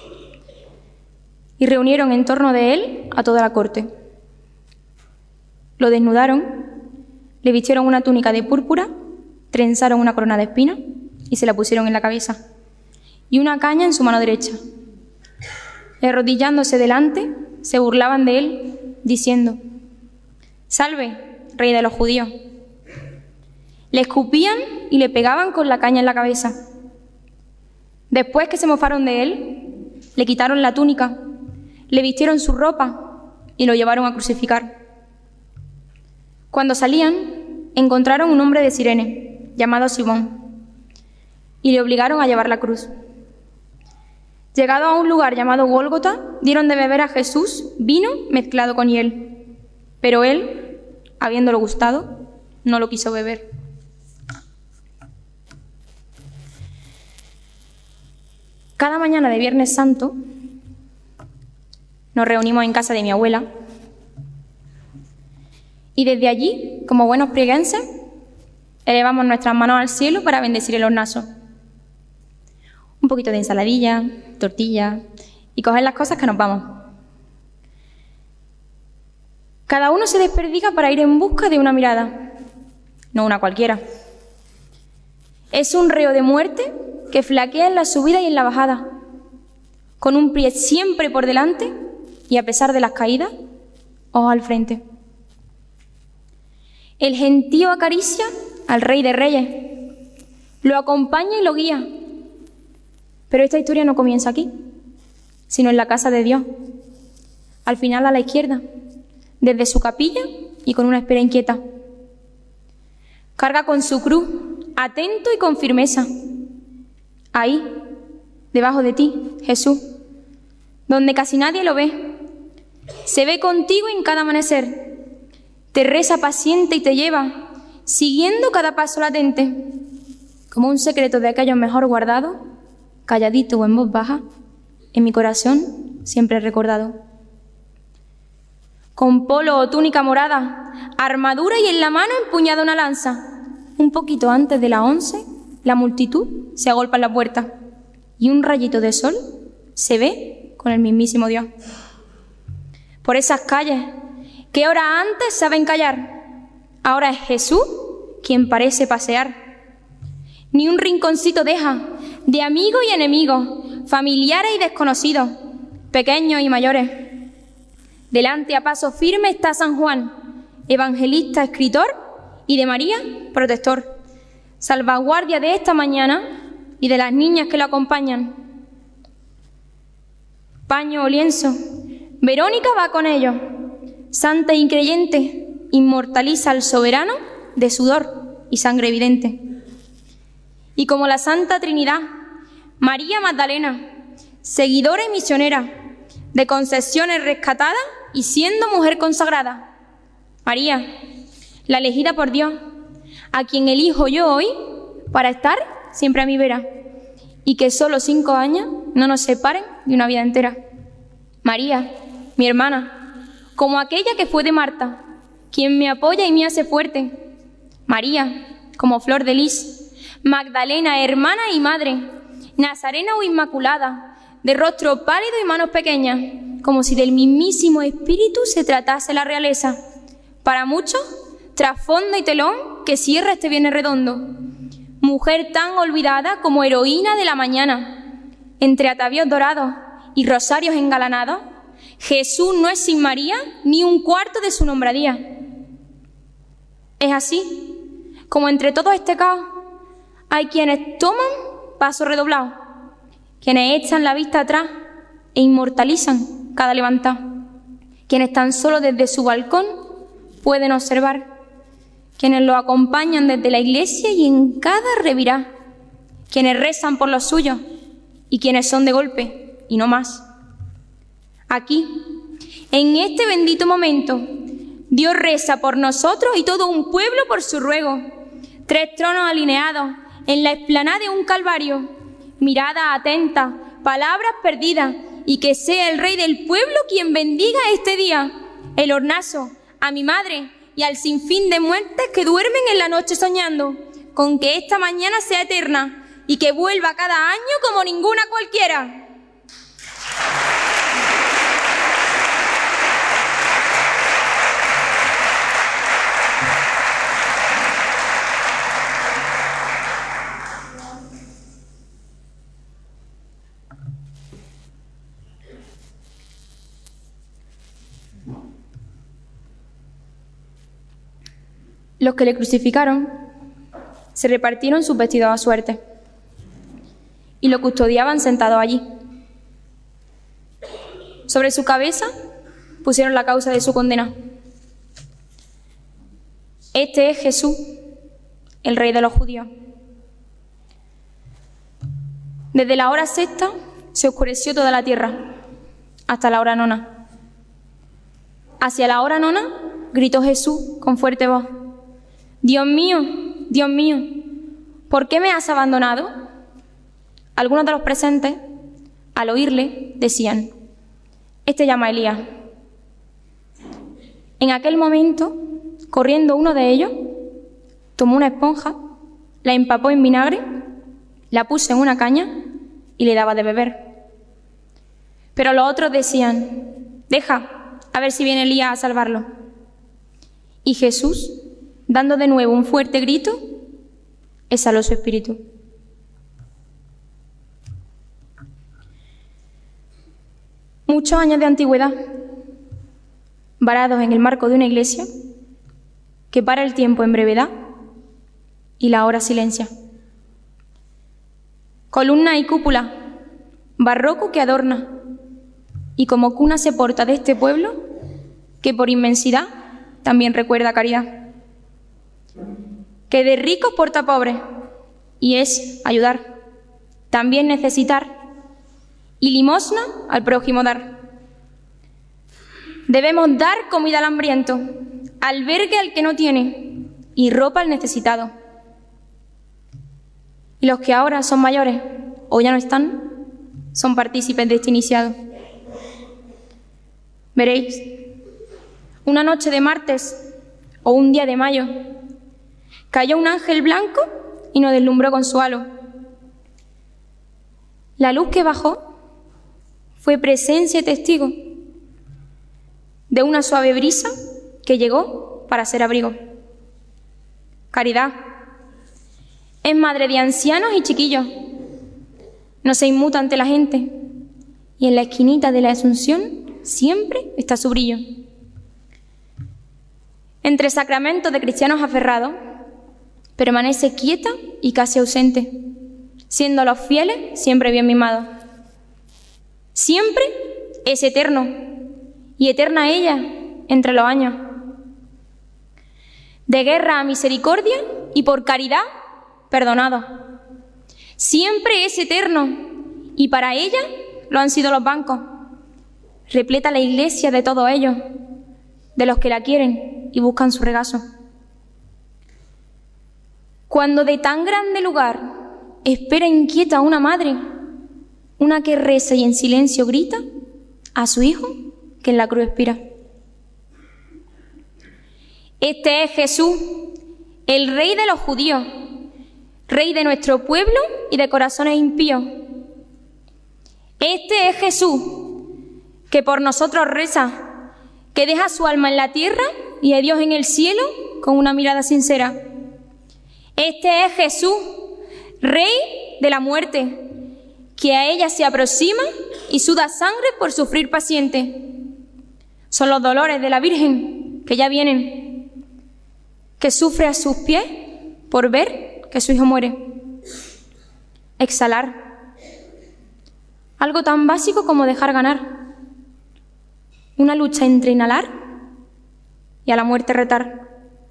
y reunieron en torno de él a toda la corte. Lo desnudaron, le vistieron una túnica de púrpura, trenzaron una corona de espinas y se la pusieron en la cabeza y una caña en su mano derecha. Y arrodillándose delante, se burlaban de él, diciendo: «Salve, rey de los judíos». Le escupían y le pegaban con la caña en la cabeza. Después que se mofaron de él, le quitaron la túnica, le vistieron su ropa y lo llevaron a crucificar. Cuando salían, encontraron un hombre de Cirene, llamado Simón, y le obligaron a llevar la cruz. Llegado a un lugar llamado Gólgota, dieron de beber a Jesús vino mezclado con hiel, pero él, habiéndolo gustado, no lo quiso beber. Cada mañana de Viernes Santo nos reunimos en casa de mi abuela y desde allí, como buenos prieguenses, elevamos nuestras manos al cielo para bendecir el hornazo. Un poquito de ensaladilla, tortilla y coger las cosas que nos vamos. Cada uno se desperdiga para ir en busca de una mirada, no una cualquiera. Es un reo de muerte que flaquea en la subida y en la bajada, con un pie siempre por delante y, a pesar de las caídas, ojos al frente. El gentío acaricia al Rey de Reyes, lo acompaña y lo guía. Pero esta historia no comienza aquí, sino en la casa de Dios, al final a la izquierda, desde su capilla y con una espera inquieta. Carga con su cruz, atento y con firmeza. Ahí, debajo de ti, Jesús, donde casi nadie lo ve, se ve contigo en cada amanecer, te reza paciente y te lleva, siguiendo cada paso latente, como un secreto de aquellos mejor guardados, calladito o en voz baja, en mi corazón siempre recordado. Con polo o túnica morada, armadura y en la mano empuñada una lanza, un poquito antes de las 11, la multitud se agolpa en la puerta y un rayito de sol se ve con el mismísimo Dios. Por esas calles que horas antes saben callar, ahora es Jesús quien parece pasear. Ni un rinconcito deja, de amigos y enemigos, familiares y desconocidos, pequeños y mayores. Delante a paso firme está San Juan, evangelista, escritor y de María, protector, salvaguardia de esta mañana y de las niñas que lo acompañan. Paño o lienzo, Verónica va con ellos, santa y creyente, inmortaliza al soberano de sudor y sangre evidente. Y como la Santa Trinidad, María Magdalena, seguidora y misionera, de concesiones rescatada y siendo mujer consagrada. María, la elegida por Dios, a quien elijo yo hoy para estar siempre a mi vera, y que solo 5 años no nos separen de una vida entera. María, mi hermana, como aquella que fue de Marta, quien me apoya y me hace fuerte. María, como flor de lis, Magdalena, hermana y madre, nazarena o inmaculada, de rostro pálido y manos pequeñas, como si del mismísimo espíritu se tratase la realeza. Para muchos, trasfondo y telón que cierra este viernes redondo. Mujer tan olvidada como heroína de la mañana. Entre atavíos dorados y rosarios engalanados, Jesús no es sin María ni un cuarto de su nombradía. Es así, como entre todo este caos, hay quienes toman paso redoblado, quienes echan la vista atrás e inmortalizan cada levantado, quienes tan solo desde su balcón pueden observar, quienes lo acompañan desde la iglesia y en cada revirá, quienes rezan por los suyos y quienes son de golpe y no más. Aquí, en este bendito momento, Dios reza por nosotros y todo un pueblo por su ruego. 3 tronos alineados en la explanada de un calvario, mirada atenta, palabras perdidas, y que sea el Rey del pueblo quien bendiga este día, el hornazo, a mi madre y al sinfín de muertes que duermen en la noche soñando, con que esta mañana sea eterna y que vuelva cada año como ninguna cualquiera. Los que le crucificaron se repartieron sus vestidos a suerte y lo custodiaban sentado allí. Sobre su cabeza pusieron la causa de su condena. Este es Jesús, el Rey de los judíos. Desde la hora 6 se oscureció toda la tierra, hasta la hora 9. Hacia la hora 9 gritó Jesús con fuerte voz: Dios mío, ¿por qué me has abandonado? Algunos de los presentes, al oírle, decían: este llama a Elías. En aquel momento, corriendo uno de ellos, tomó una esponja, la empapó en vinagre, la puso en una caña y le daba de beber. Pero los otros decían: deja, a ver si viene Elías a salvarlo. Y Jesús, dando de nuevo un fuerte grito, exhaló su espíritu. Muchos años de antigüedad, varados en el marco de una iglesia que para el tiempo en brevedad y la hora silencia. Columna y cúpula, barroco que adorna, y como cuna se porta de este pueblo que por inmensidad también recuerda caridad. Que de ricos porta a pobres, y es ayudar, también necesitar, y limosna al prójimo dar. Debemos dar comida al hambriento, albergue al que no tiene, y ropa al necesitado. Y los que ahora son mayores, o ya no están, son partícipes de este iniciado. Veréis, una noche de martes o un día de mayo, cayó un ángel blanco y nos deslumbró con su halo. La luz que bajó fue presencia y testigo de una suave brisa que llegó para ser abrigo. Caridad es madre de ancianos y chiquillos. No se inmuta ante la gente y en la esquinita de la Asunción siempre está su brillo. entre sacramentos de cristianos aferrados, permanece quieta y casi ausente, siendo los fieles siempre bien mimados. Siempre es eterno, y eterna ella entre los años. De guerra a misericordia y por caridad perdonado. Siempre es eterno, y para ella lo han sido los bancos. Repleta la iglesia de todos ellos, de los que la quieren y buscan su regazo. Cuando de tan grande lugar espera inquieta una madre, una que reza y en silencio grita a su hijo que en la cruz expira. Este es Jesús, el Rey de los judíos, Rey de nuestro pueblo y de corazones impíos. Este es Jesús, que por nosotros reza, que deja su alma en la tierra y a Dios en el cielo con una mirada sincera. Este es Jesús, Rey de la muerte, que a ella se aproxima y suda sangre por sufrir paciente. Son los dolores de la Virgen que ya vienen, que sufre a sus pies por ver que su hijo muere. Exhalar. Algo tan básico como dejar ganar. Una lucha entre inhalar y a la muerte retar.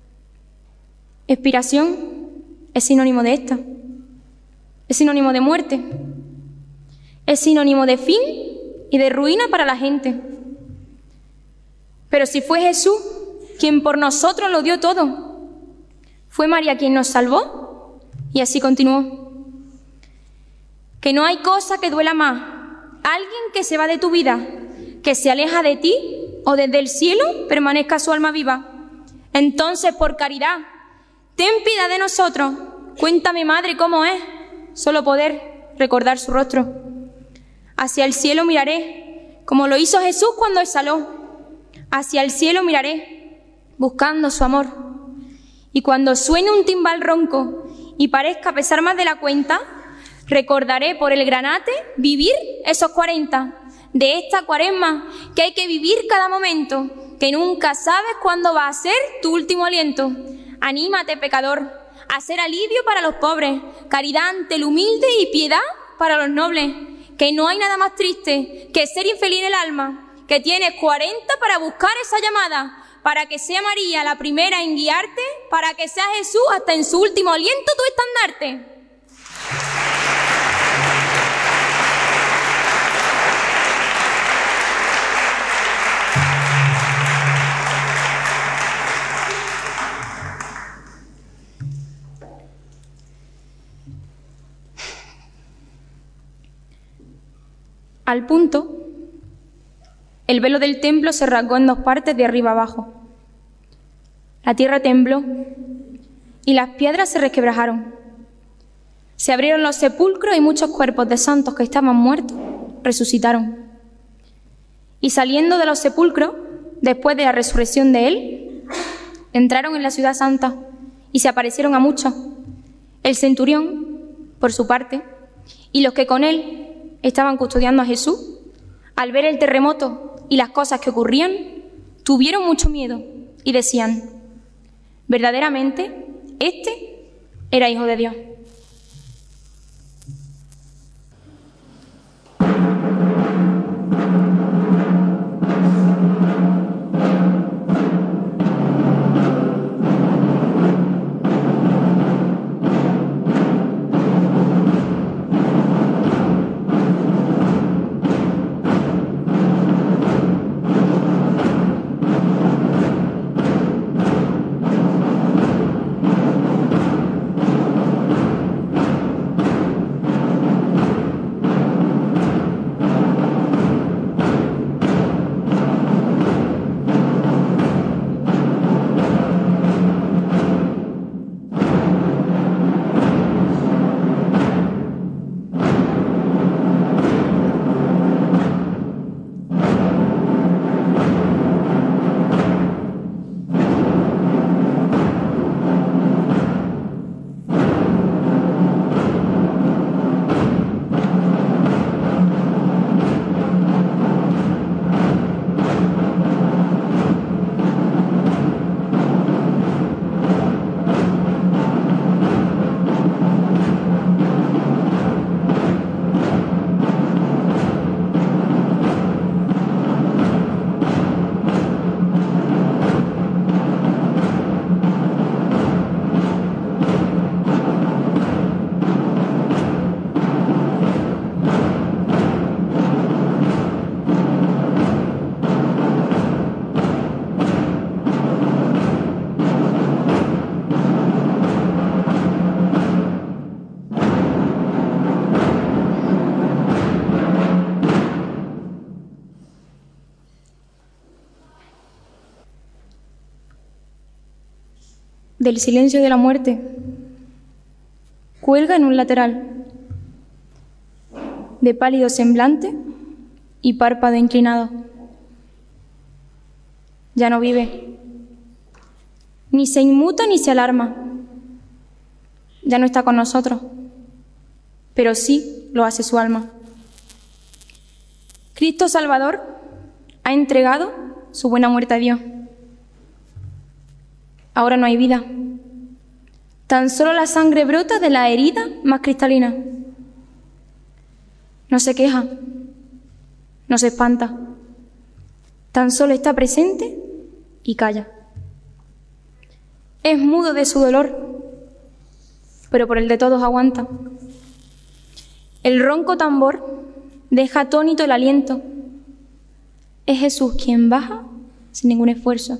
Expiración es sinónimo de esta. Es sinónimo de muerte. Es sinónimo de fin y de ruina para la gente. Pero si fue Jesús quien por nosotros lo dio todo, fue María quien nos salvó, y así continuó. Que no hay cosa que duela más. Alguien que se va de tu vida, que se aleja de ti, o desde el cielo permanezca su alma viva. Entonces, por caridad, ten piedad de nosotros. Cuéntame, madre, cómo es solo poder recordar su rostro. Hacia el cielo miraré, como lo hizo Jesús cuando exhaló. Hacia el cielo miraré, buscando su amor. Y cuando suene un timbal ronco y parezca pesar más de la cuenta, recordaré por el granate vivir esos 40 de esta cuaresma, que hay que vivir cada momento, que nunca sabes cuándo va a ser tu último aliento. Anímate, pecador, a ser alivio para los pobres, caridad ante el humilde y piedad para los nobles. Que no hay nada más triste que ser infeliz en el alma, que tienes 40 para buscar esa llamada, para que sea María la primera en guiarte, para que sea Jesús hasta en su último aliento tu estandarte. Al punto, el velo del templo se rasgó en dos partes de arriba abajo. La tierra tembló y las piedras se resquebrajaron. Se abrieron los sepulcros y muchos cuerpos de santos que estaban muertos resucitaron. Y saliendo de los sepulcros, después de la resurrección de él, entraron en la ciudad santa y se aparecieron a muchos. El centurión, por su parte, y los que con él estaban custodiando a Jesús, al ver el terremoto y las cosas que ocurrían, tuvieron mucho miedo y decían: verdaderamente, este era hijo de Dios. del silencio de la muerte, cuelga en un lateral, de pálido semblante y párpado inclinado. Ya no vive, ni se inmuta ni se alarma. Ya no está con nosotros, pero sí lo hace su alma. Cristo Salvador ha entregado su buena muerte a Dios. Ahora no hay vida. Tan solo la sangre brota de la herida más cristalina. No se queja, no se espanta. Tan solo está presente y calla. Es mudo de su dolor, pero por el de todos aguanta. El ronco tambor deja atónito el aliento. Es Jesús quien baja sin ningún esfuerzo.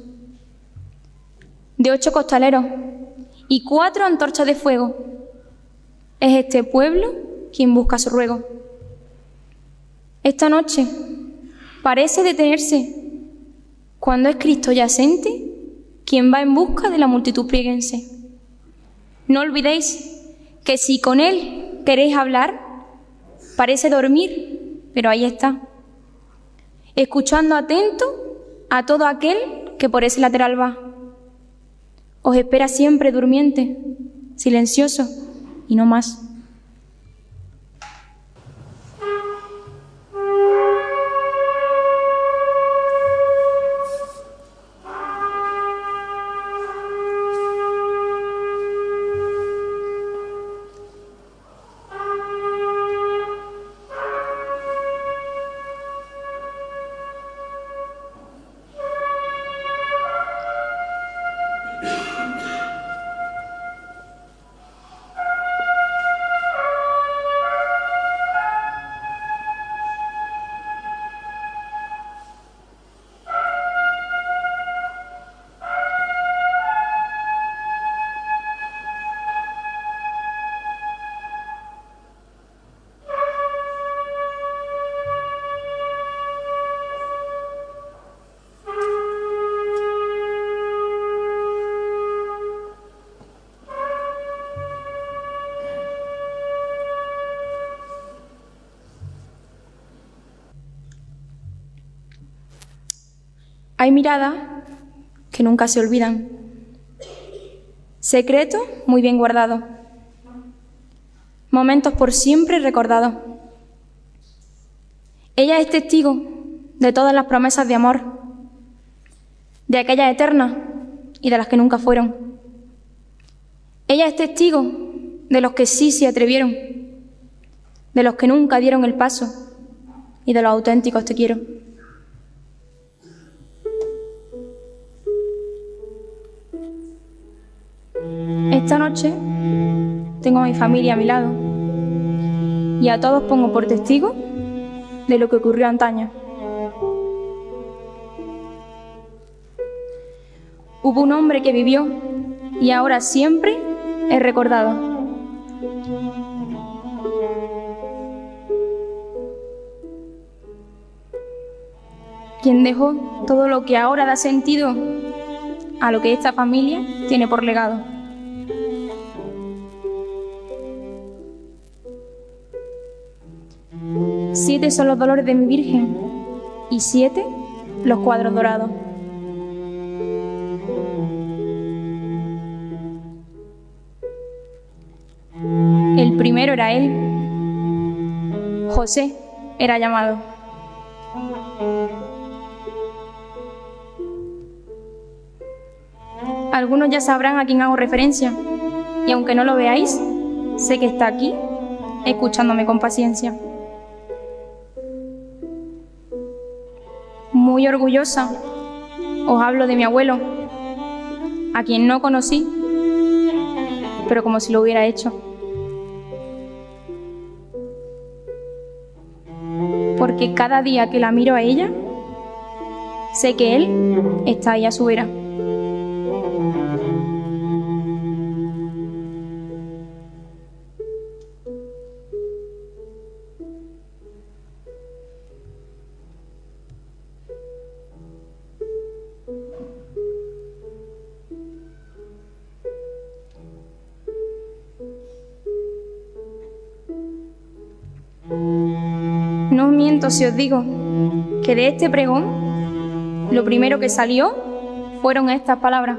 De 8 costaleros y 4 antorchas de fuego, es este pueblo quien busca su ruego. Esta noche parece detenerse cuando es Cristo yacente quien va en busca de la multitud prieguense. No olvidéis que si con Él queréis hablar, parece dormir, pero ahí está, escuchando atento a todo aquel que por ese lateral va. Os espera siempre durmiente, silencioso y no más. Hay miradas que nunca se olvidan, secretos muy bien guardados, momentos por siempre recordados. Ella es testigo de todas las promesas de amor, de aquellas eternas y de las que nunca fueron. Ella es testigo de los que sí se atrevieron, de los que nunca dieron el paso y de los auténticos te quiero. Esta noche tengo a mi familia a mi lado y a todos pongo por testigo de lo que ocurrió antaño. Hubo un hombre que vivió y ahora siempre es recordado. Quien dejó todo lo que ahora da sentido a lo que esta familia tiene por legado. Siete son los dolores de mi Virgen y 7 los cuadros dorados. El primero era él, José era llamado. Algunos ya sabrán a quién hago referencia, y aunque no lo veáis, sé que está aquí, escuchándome con paciencia. Muy orgullosa, os hablo de mi abuelo, a quien no conocí, pero como si lo hubiera hecho. Porque cada día que la miro a ella, sé que él está ahí a su vera. No os miento si os digo que de este pregón lo primero que salió fueron estas palabras.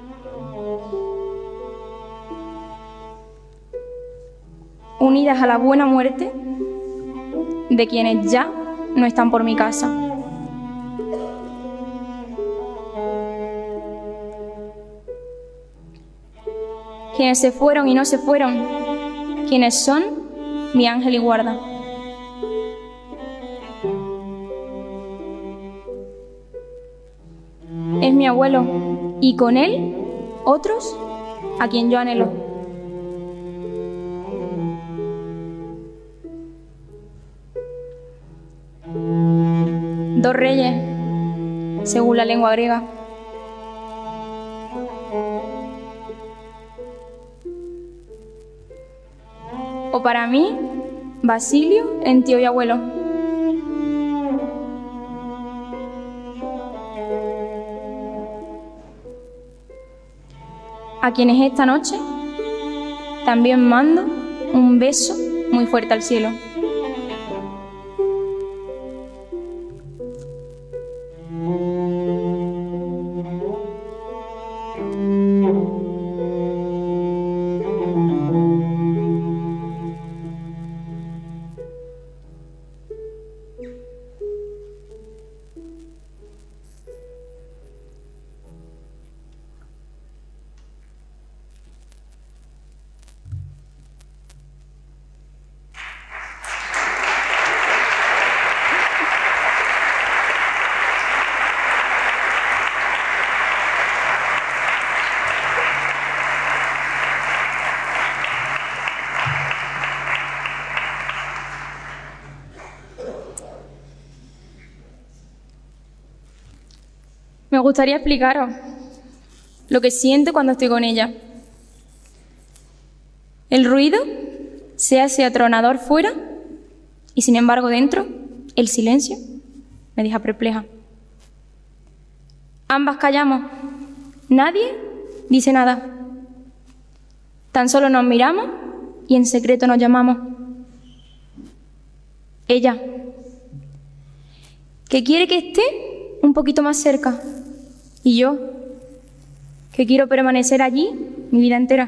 Unidas a la buena muerte de quienes ya no están por mi casa. Quienes se fueron y no se fueron, quienes son mi ángel y guarda. Es mi abuelo y con él otros a quien yo anhelo. Dos reyes, según la lengua griega. O para mí, Basilio en tío y abuelo. A quienes esta noche también mando un beso muy fuerte al cielo. Me gustaría explicaros lo que siento cuando estoy con ella. El ruido se hace atronador fuera y, sin embargo, dentro, el silencio me deja perpleja. Ambas callamos. Nadie dice nada. Tan solo nos miramos y en secreto nos llamamos. Ella, que quiere que esté un poquito más cerca, y yo, que quiero permanecer allí mi vida entera.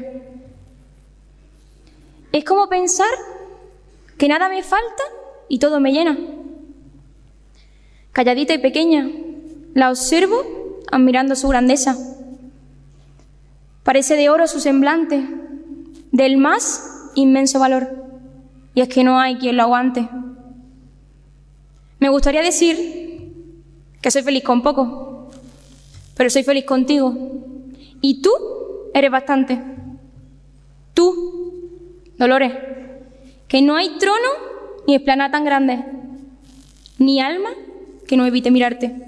Es como pensar que nada me falta y todo me llena. Calladita y pequeña, la observo admirando su grandeza. Parece de oro su semblante, del más inmenso valor, y es que no hay quien lo aguante. Me gustaría decir que soy feliz con poco, pero soy feliz contigo. Y tú eres bastante. Tú, Dolores, que no hay trono ni esplanada tan grande, ni alma que no evite mirarte.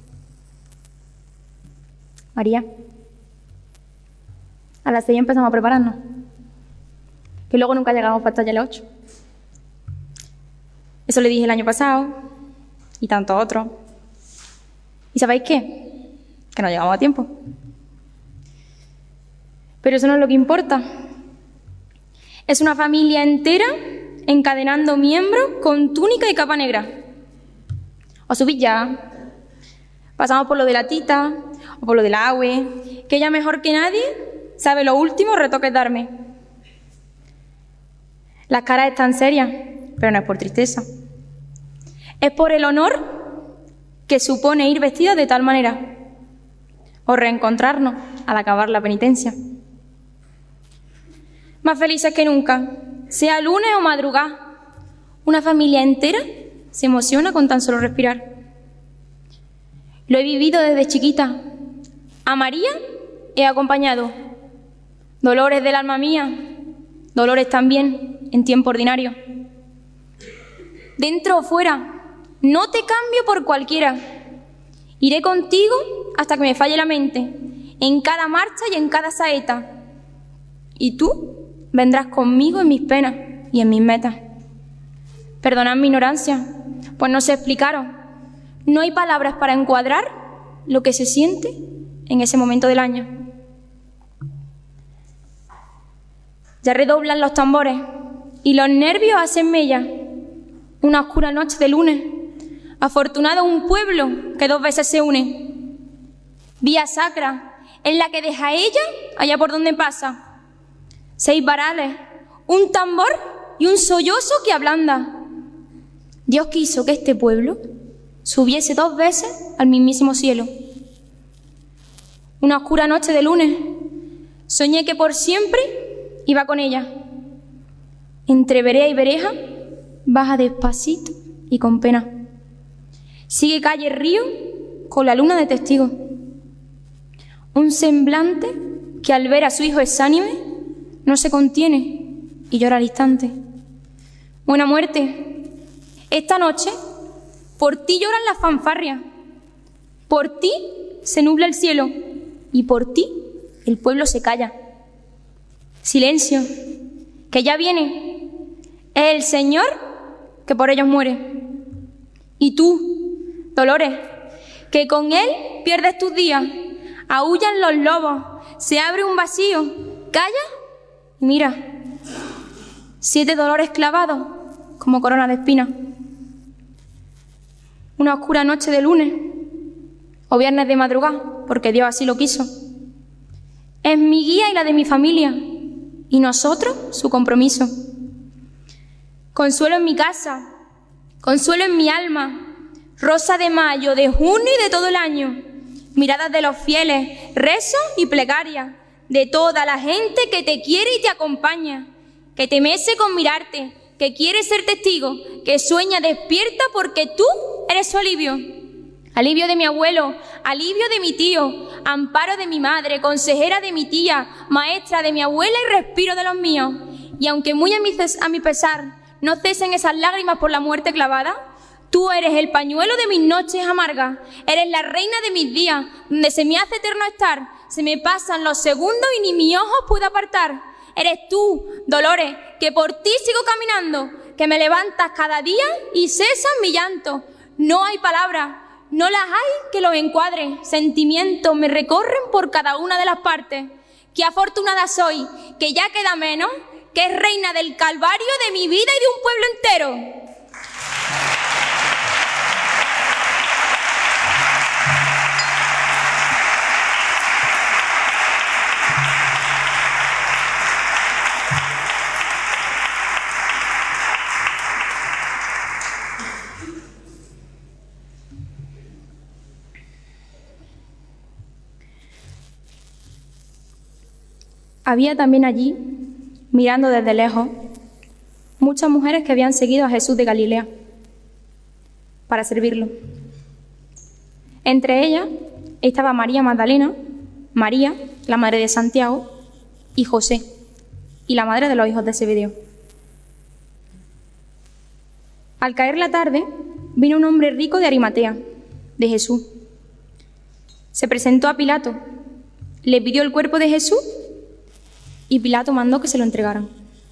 María, a las 6 empezamos a prepararnos, que luego nunca llegamos para estar ya a las 8. Eso le dije el año pasado, y tanto otros. ¿Y sabéis qué? Que no llegamos a tiempo. Pero eso no es lo que importa. Es una familia entera encadenando miembros con túnica y capa negra. Os subís ya. Pasamos por lo de la tita o por lo de la Aue, que ella mejor que nadie sabe los últimos retoques darme. Las caras están serias, pero no es por tristeza. Es por el honor que supone ir vestida de tal manera, o reencontrarnos al acabar la penitencia. Más felices que nunca, sea lunes o madrugada, una familia entera se emociona con tan solo respirar. Lo he vivido desde chiquita. A María he acompañado. Dolores del alma mía, dolores también en tiempo ordinario. Dentro o fuera, no te cambio por cualquiera. Iré contigo hasta que me falle la mente, en cada marcha y en cada saeta. Y tú vendrás conmigo en mis penas y en mis metas. Perdonad mi ignorancia, pues no sé explicaros. No hay palabras para encuadrar lo que se siente en ese momento del año. Ya redoblan los tambores y los nervios hacen mella. Una oscura noche de lunes, afortunado un pueblo que 2 veces se une. Vía sacra, en la que deja ella allá por donde pasa. 6 varales, un tambor y un sollozo que ablanda. Dios quiso que este pueblo subiese 2 veces al mismísimo cielo. Una oscura noche de lunes, soñé que por siempre iba con ella. Entre vereda y vereja, baja despacito y con pena. Sigue calle río con la luna de testigo. Un semblante que al ver a su hijo exánime no se contiene y llora al instante. Buena muerte, esta noche por ti lloran las fanfarrias, por ti se nubla el cielo y por ti el pueblo se calla. Silencio, que ya viene, es el Señor que por ellos muere. Y tú, Dolores, que con Él pierdes tus días, aúllan los lobos, se abre un vacío, calla y mira, 7 dolores clavados como corona de espinas. Una oscura noche de lunes o viernes de madrugada, porque Dios así lo quiso. Es mi guía y la de mi familia, y nosotros su compromiso. Consuelo en mi casa, consuelo en mi alma, rosa de mayo, de junio y de todo el año, miradas de los fieles, rezos y plegarias, de toda la gente que te quiere y te acompaña, que te mece con mirarte, que quiere ser testigo, que sueña despierta porque tú eres su alivio. Alivio de mi abuelo, alivio de mi tío, amparo de mi madre, consejera de mi tía, maestra de mi abuela y respiro de los míos. Y aunque muy a mi pesar no cesen esas lágrimas por la muerte clavada, tú eres el pañuelo de mis noches amargas, eres la reina de mis días, donde se me hace eterno estar, se me pasan los segundos y ni mi ojo puedo apartar. Eres tú, Dolores, que por ti sigo caminando, que me levantas cada día y cesas mi llanto. No hay palabras, no las hay que los encuadren, sentimientos me recorren por cada una de las partes. Qué afortunada soy, que ya queda menos, que es reina del Calvario de mi vida y de un pueblo entero. Había también allí, mirando desde lejos, muchas mujeres que habían seguido a Jesús de Galilea para servirlo. Entre ellas estaba María Magdalena, María, la madre de Santiago, y José, y la madre de los hijos de Zebedeo. Al caer la tarde, vino un hombre rico de Arimatea, de Jesús. Se presentó a Pilato, le pidió el cuerpo de Jesús y Pilato mandó que se lo entregaran.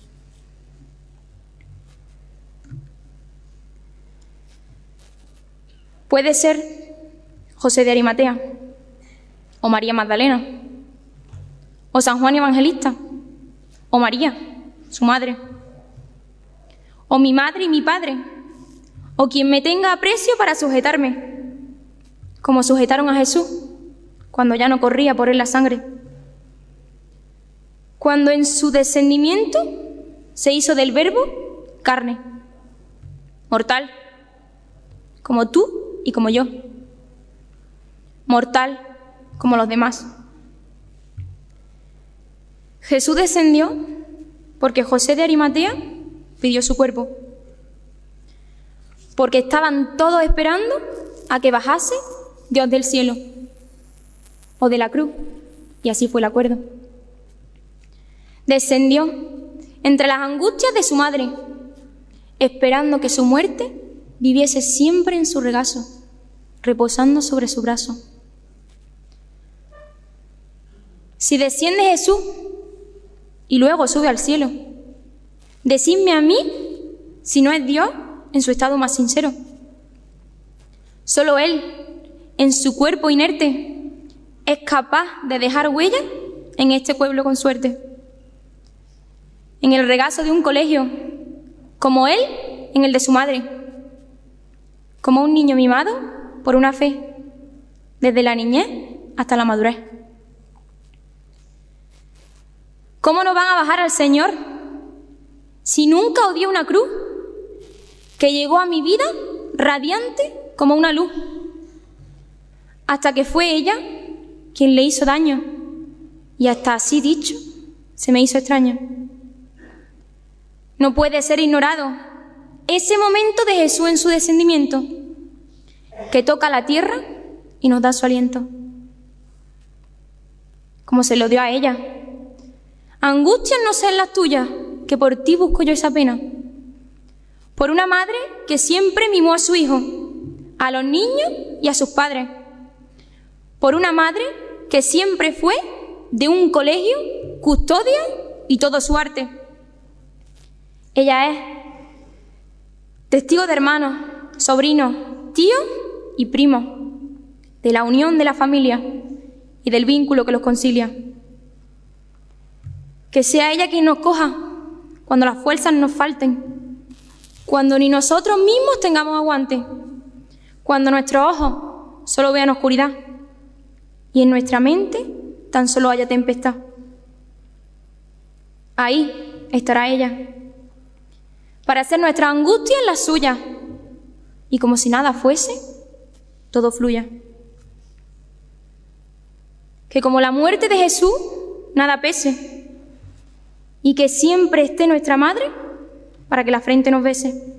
Puede ser José de Arimatea, o María Magdalena, o San Juan Evangelista, o María, su madre, o mi madre y mi padre, o quien me tenga aprecio para sujetarme, como sujetaron a Jesús cuando ya no corría por él la sangre. Cuando en su descendimiento se hizo del Verbo carne, mortal, como tú y como yo, mortal como los demás. Jesús descendió porque José de Arimatea pidió su cuerpo, porque estaban todos esperando a que bajase Dios del cielo o de la cruz, y así fue el acuerdo. Descendió entre las angustias de su madre, esperando que su muerte viviese siempre en su regazo, reposando sobre su brazo. Si desciende Jesús y luego sube al cielo, decidme a mí si no es Dios en su estado más sincero. Solo Él, en su cuerpo inerte, es capaz de dejar huella en este pueblo con suerte. En el regazo de un colegio, como Él en el de su madre, como un niño mimado por una fe, desde la niñez hasta la madurez. ¿Cómo no van a bajar al Señor si nunca odié una cruz que llegó a mi vida radiante como una luz, hasta que fue ella quien le hizo daño y hasta así dicho se me hizo extraño? No puede ser ignorado ese momento de Jesús en su descendimiento, que toca la tierra y nos da su aliento, como se lo dio a ella. Angustias no sean las tuyas, que por ti busco yo esa pena. Por una madre que siempre mimó a su hijo, a los niños y a sus padres. Por una madre que siempre fue de un colegio, custodia y todo su arte. Ella es testigo de hermanos, sobrinos, tíos y primos, de la unión de la familia y del vínculo que los concilia. Que sea ella quien nos coja cuando las fuerzas nos falten, cuando ni nosotros mismos tengamos aguante, cuando nuestros ojos solo vean oscuridad y en nuestra mente tan solo haya tempestad. Ahí estará ella, para hacer nuestras angustias las suyas, y como si nada fuese, todo fluya. Que como la muerte de Jesús nada pese, y que siempre esté nuestra madre para que la frente nos bese.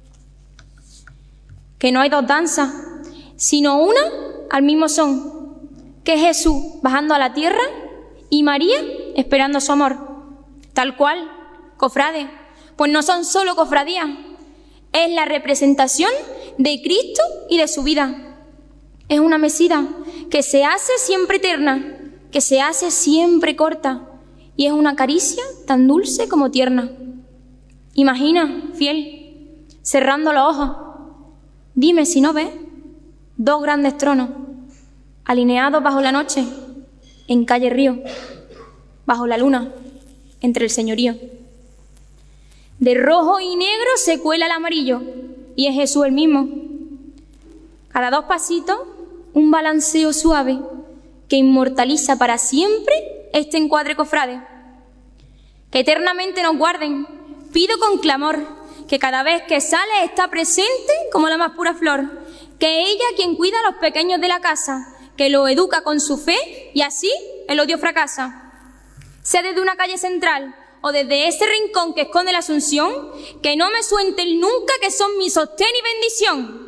Que no hay dos danzas, sino una al mismo son, que es Jesús bajando a la tierra y María esperando su amor. Tal cual, cofrades, pues no son solo cofradías, es la representación de Cristo y de su vida. Es una mesida que se hace siempre eterna, que se hace siempre corta, y es una caricia tan dulce como tierna. Imagina, fiel, cerrando los ojos, dime si no ves dos grandes tronos, alineados bajo la noche, en calle Río, bajo la luna, entre el señorío. De rojo y negro se cuela el amarillo, y es Jesús el mismo. Cada dos pasitos, un balanceo suave que inmortaliza para siempre este encuadre cofrade. Que eternamente nos guarden, pido con clamor, que cada vez que sale está presente como la más pura flor, que ella quien cuida a los pequeños de la casa, que lo educa con su fe y así el odio fracasa. Sea desde una calle central o desde ese rincón que esconde la Asunción, que no me suelten nunca que son mi sostén y bendición.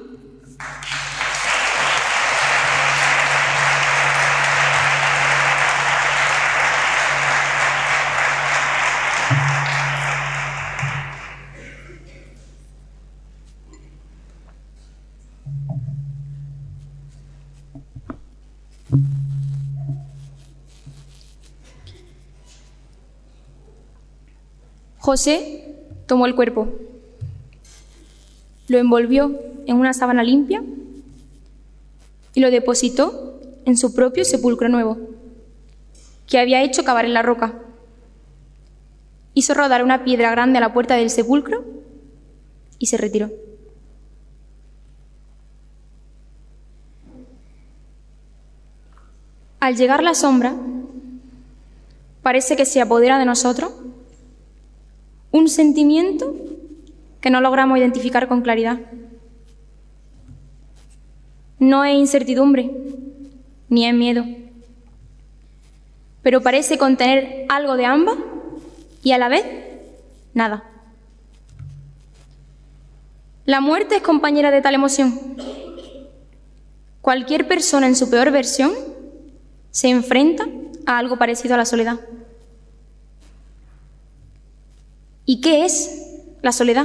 José tomó el cuerpo, lo envolvió en una sábana limpia y lo depositó en su propio sepulcro nuevo, que había hecho cavar en la roca. Hizo rodar una piedra grande a la puerta del sepulcro y se retiró. Al llegar la sombra, parece que se apodera de nosotros un sentimiento que no logramos identificar con claridad. No es incertidumbre, ni es miedo, pero parece contener algo de ambas y a la vez nada. La muerte es compañera de tal emoción. Cualquier persona en su peor versión se enfrenta a algo parecido a la soledad. ¿Y qué es la soledad?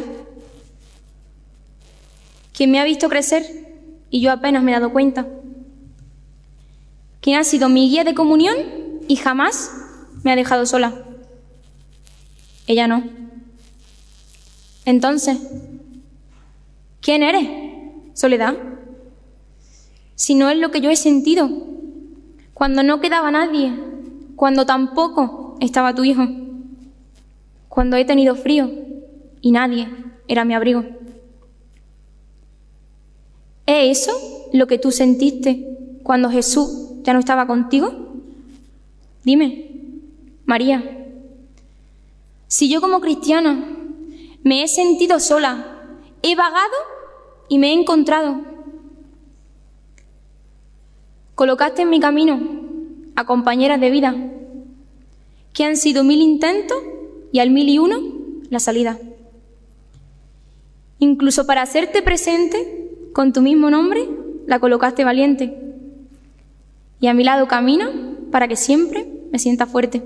¿Quién me ha visto crecer y yo apenas me he dado cuenta? ¿Quién ha sido mi guía de comunión y jamás me ha dejado sola? Ella no. Entonces, ¿quién eres, soledad? Si no es lo que yo he sentido, cuando no quedaba nadie, cuando tampoco estaba tu hijo, cuando he tenido frío y nadie era mi abrigo. ¿Es eso lo que tú sentiste cuando Jesús ya no estaba contigo? Dime, María, si yo como cristiana me he sentido sola, he vagado y me he encontrado. Colocaste en mi camino a compañeras de vida que han sido 1000 intentos y al 1001 la salida. Incluso para hacerte presente con tu mismo nombre, la colocaste valiente. Y a mi lado camina para que siempre me sienta fuerte.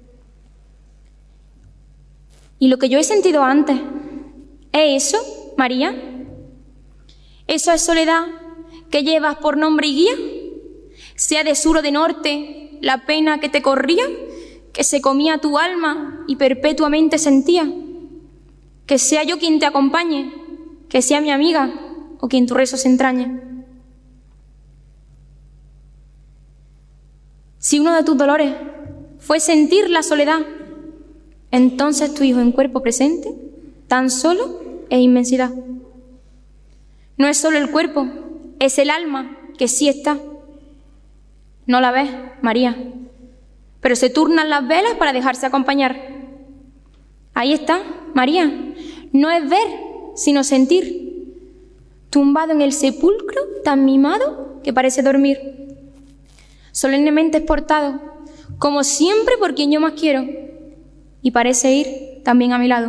Y lo que yo he sentido antes, ¿es eso, María? ¿Eso es soledad que llevas por nombre y guía? Sea de sur o de norte la pena que te corría, que se comía tu alma y perpetuamente sentía. Que sea yo quien te acompañe, que sea mi amiga o quien tu rezo se entrañe. Si uno de tus dolores fue sentir la soledad, entonces tu hijo en cuerpo presente, tan solo es inmensidad. No es solo el cuerpo, es el alma que sí está. No la ves, María, pero se turnan las velas para dejarse acompañar. Ahí está, María, no es ver, sino sentir. Tumbado en el sepulcro, tan mimado que parece dormir. Solemnemente exportado, como siempre por quien yo más quiero, y parece ir también a mi lado.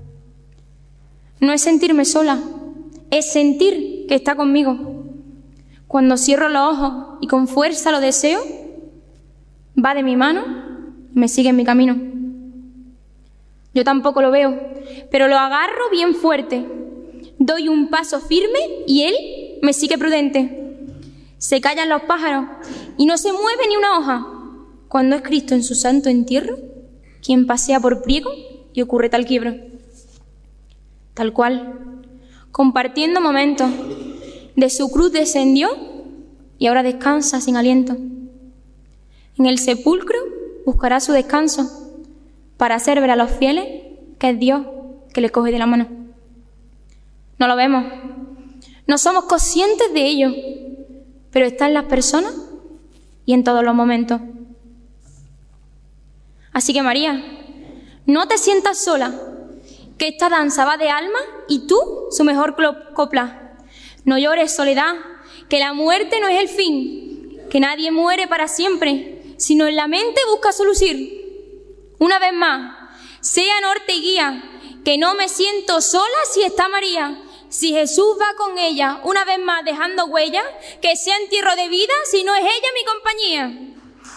No es sentirme sola, es sentir que está conmigo. Cuando cierro los ojos y con fuerza lo deseo, va de mi mano y me sigue en mi camino. Yo tampoco lo veo, pero lo agarro bien fuerte. Doy un paso firme y él me sigue prudente. Se callan los pájaros y no se mueve ni una hoja, cuando es Cristo en su santo entierro quien pasea por priego y ocurre tal quiebro. Tal cual, compartiendo momentos, de su cruz descendió y ahora descansa sin aliento. En el sepulcro buscará su descanso para hacer ver a los fieles que es Dios que le coge de la mano. No lo vemos, no somos conscientes de ello, pero está en las personas y en todos los momentos. Así que María, no te sientas sola, que esta danza va de alma y tú su mejor copla. No llores, soledad, que la muerte no es el fin, que nadie muere para siempre, sino en la mente busca su lucir. Una vez más, sea norte y guía, que no me siento sola si está María. Si Jesús va con ella, una vez más dejando huella, que sea entierro de vida, si no es ella mi compañía.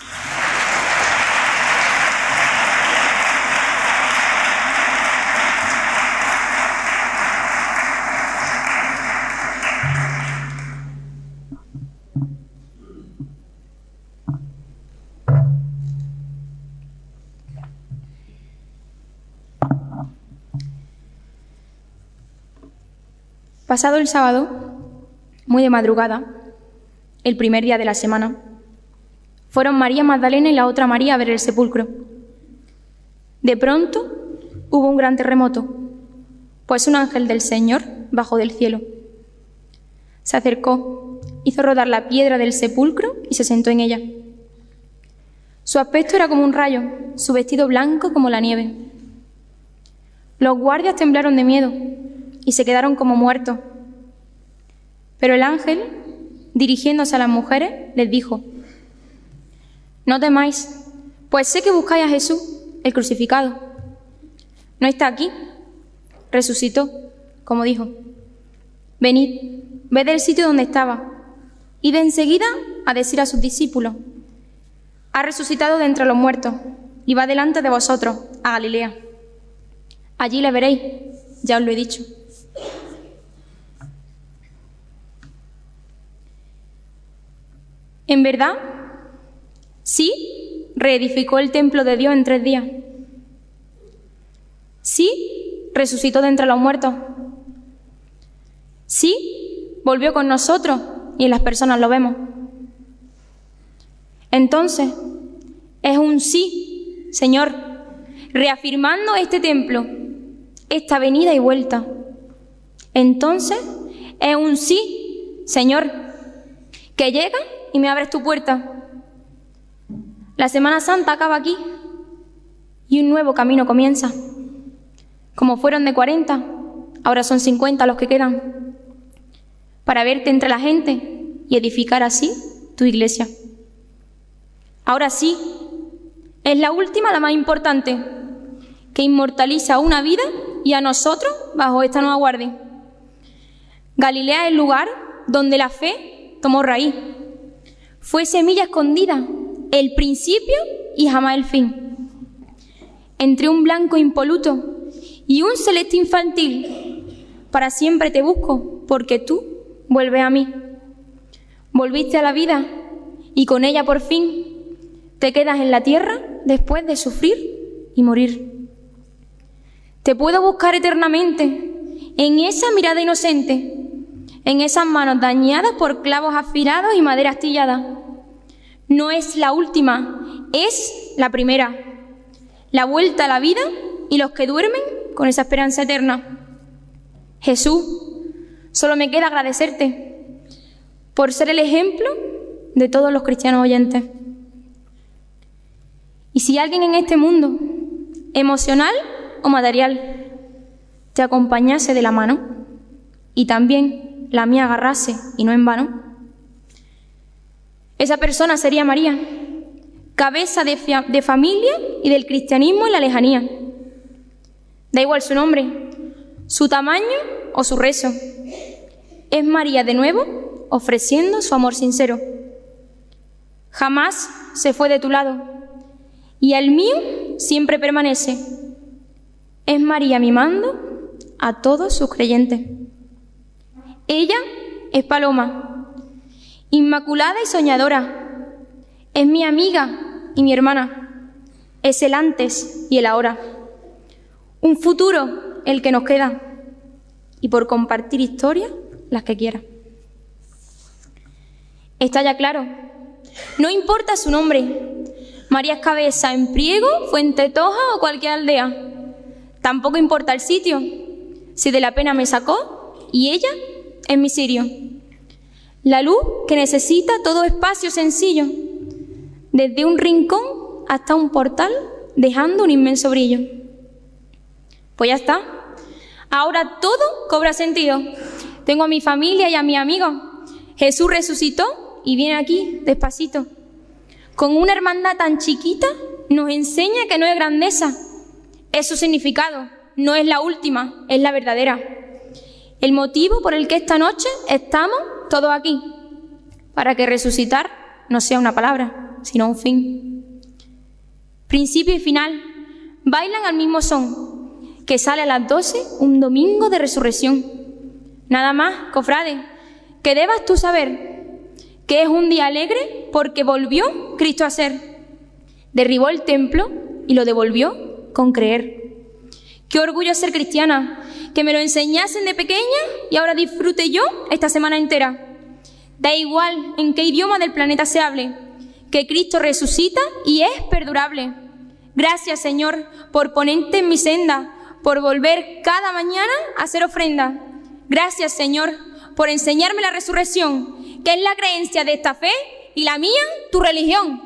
Pasado el sábado, muy de madrugada, el primer día de la semana, fueron María Magdalena y la otra María a ver el sepulcro. De pronto hubo un gran terremoto, pues un ángel del Señor bajó del cielo. Se acercó, hizo rodar la piedra del sepulcro y se sentó en ella. Su aspecto era como un rayo, su vestido blanco como la nieve. Los guardias temblaron de miedo y se quedaron como muertos. Pero el ángel, dirigiéndose a las mujeres, les dijo: no temáis, pues sé que buscáis a Jesús, el crucificado. No está aquí, resucitó, como dijo. Venid, ved el sitio donde estaba, y de enseguida a decir a sus discípulos: ha resucitado de entre los muertos, y va delante de vosotros, a Galilea. Allí le veréis, ya os lo he dicho. En verdad, sí, reedificó el templo de Dios en 3 días. Sí, resucitó de entre los muertos. Sí, volvió con nosotros y en las personas lo vemos. Entonces, es un sí, Señor, reafirmando este templo, esta venida y vuelta. Entonces, es un sí, Señor, que llega y me abres tu puerta. La Semana Santa acaba aquí y un nuevo camino comienza. Como fueron de 40, ahora son 50 los que quedan, para verte entre la gente y edificar así tu iglesia. Ahora sí, es la última, la más importante, que inmortaliza una vida y a nosotros bajo esta nueva guardia. Galilea es el lugar donde la fe tomó raíz. Fue semilla escondida, el principio y jamás el fin. Entre un blanco impoluto y un celeste infantil, para siempre te busco, porque tú vuelves a mí. Volviste a la vida y con ella por fin te quedas en la tierra después de sufrir y morir. Te puedo buscar eternamente en esa mirada inocente, en esas manos dañadas por clavos afilados y madera astillada. No es la última, es la primera. La vuelta a la vida y los que duermen con esa esperanza eterna. Jesús, solo me queda agradecerte por ser el ejemplo de todos los cristianos oyentes. Y si alguien en este mundo, emocional o material, te acompañase de la mano y también la mía agarrase y no en vano, esa persona sería María, cabeza de familia y del cristianismo en la lejanía. Da igual su nombre, su tamaño o su rezo. Es María de nuevo ofreciendo su amor sincero. Jamás se fue de tu lado y el mío siempre permanece. Es María mimando a todos sus creyentes. Ella es Paloma, inmaculada y soñadora. Es mi amiga y mi hermana. Es el antes y el ahora. Un futuro el que nos queda. Y por compartir historias, las que quiera. Está ya claro. No importa su nombre. María es cabeza en Priego, Fuente Toja o cualquier aldea. Tampoco importa el sitio, si de la pena me sacó y ella es mi cirio. La luz que necesita todo espacio sencillo, desde un rincón hasta un portal, dejando un inmenso brillo. Pues ya está. Ahora todo cobra sentido. Tengo a mi familia y a mis amigos. Jesús resucitó y viene aquí despacito. Con una hermandad tan chiquita nos enseña que no es grandeza, es su significado, no es la última, es la verdadera. El motivo por el que esta noche estamos todos aquí, para que resucitar no sea una palabra, sino un fin. Principio y final bailan al mismo son, que sale a las 12 un domingo de resurrección. Nada más, cofrade, que debas tú saber que es un día alegre porque volvió Cristo a ser. Derribó el templo y lo devolvió con creer. Qué orgullo ser cristiana, que me lo enseñasen de pequeña y ahora disfrute yo esta semana entera. Da igual en qué idioma del planeta se hable, que Cristo resucita y es perdurable. Gracias, Señor, por ponerte en mi senda, por volver cada mañana a hacer ofrenda. Gracias, Señor, por enseñarme la resurrección, que es la creencia de esta fe, y la mía, tu religión.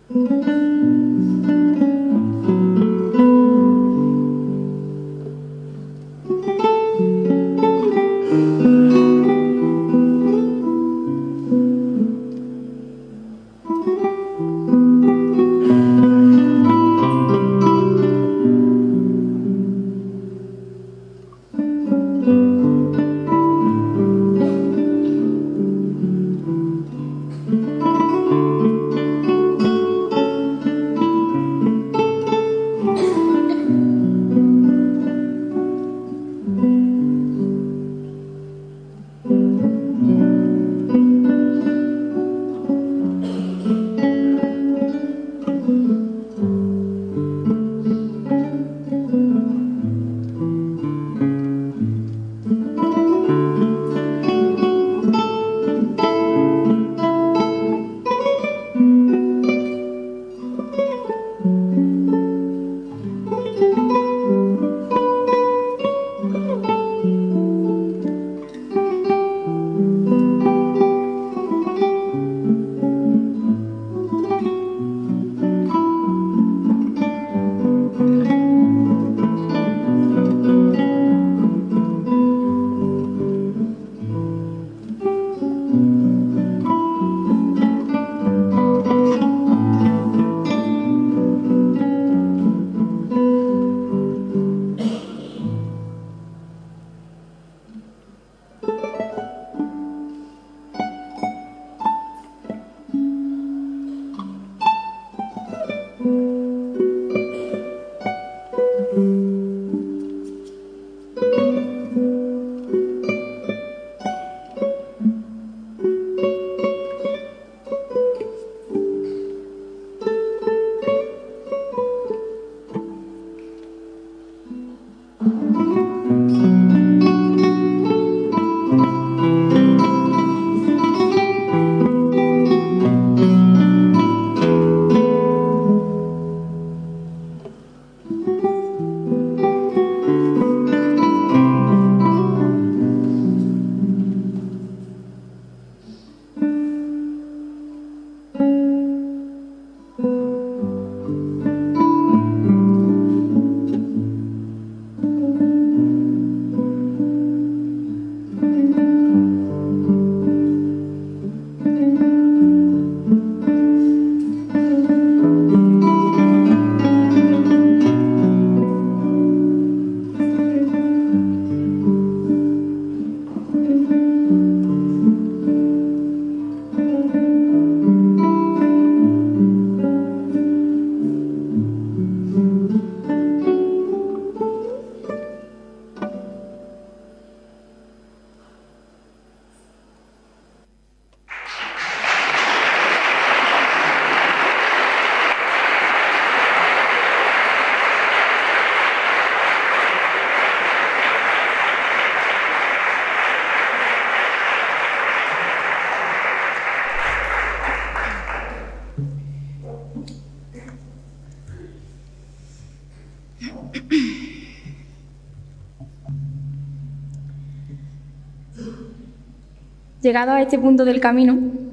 Llegado a este punto del camino,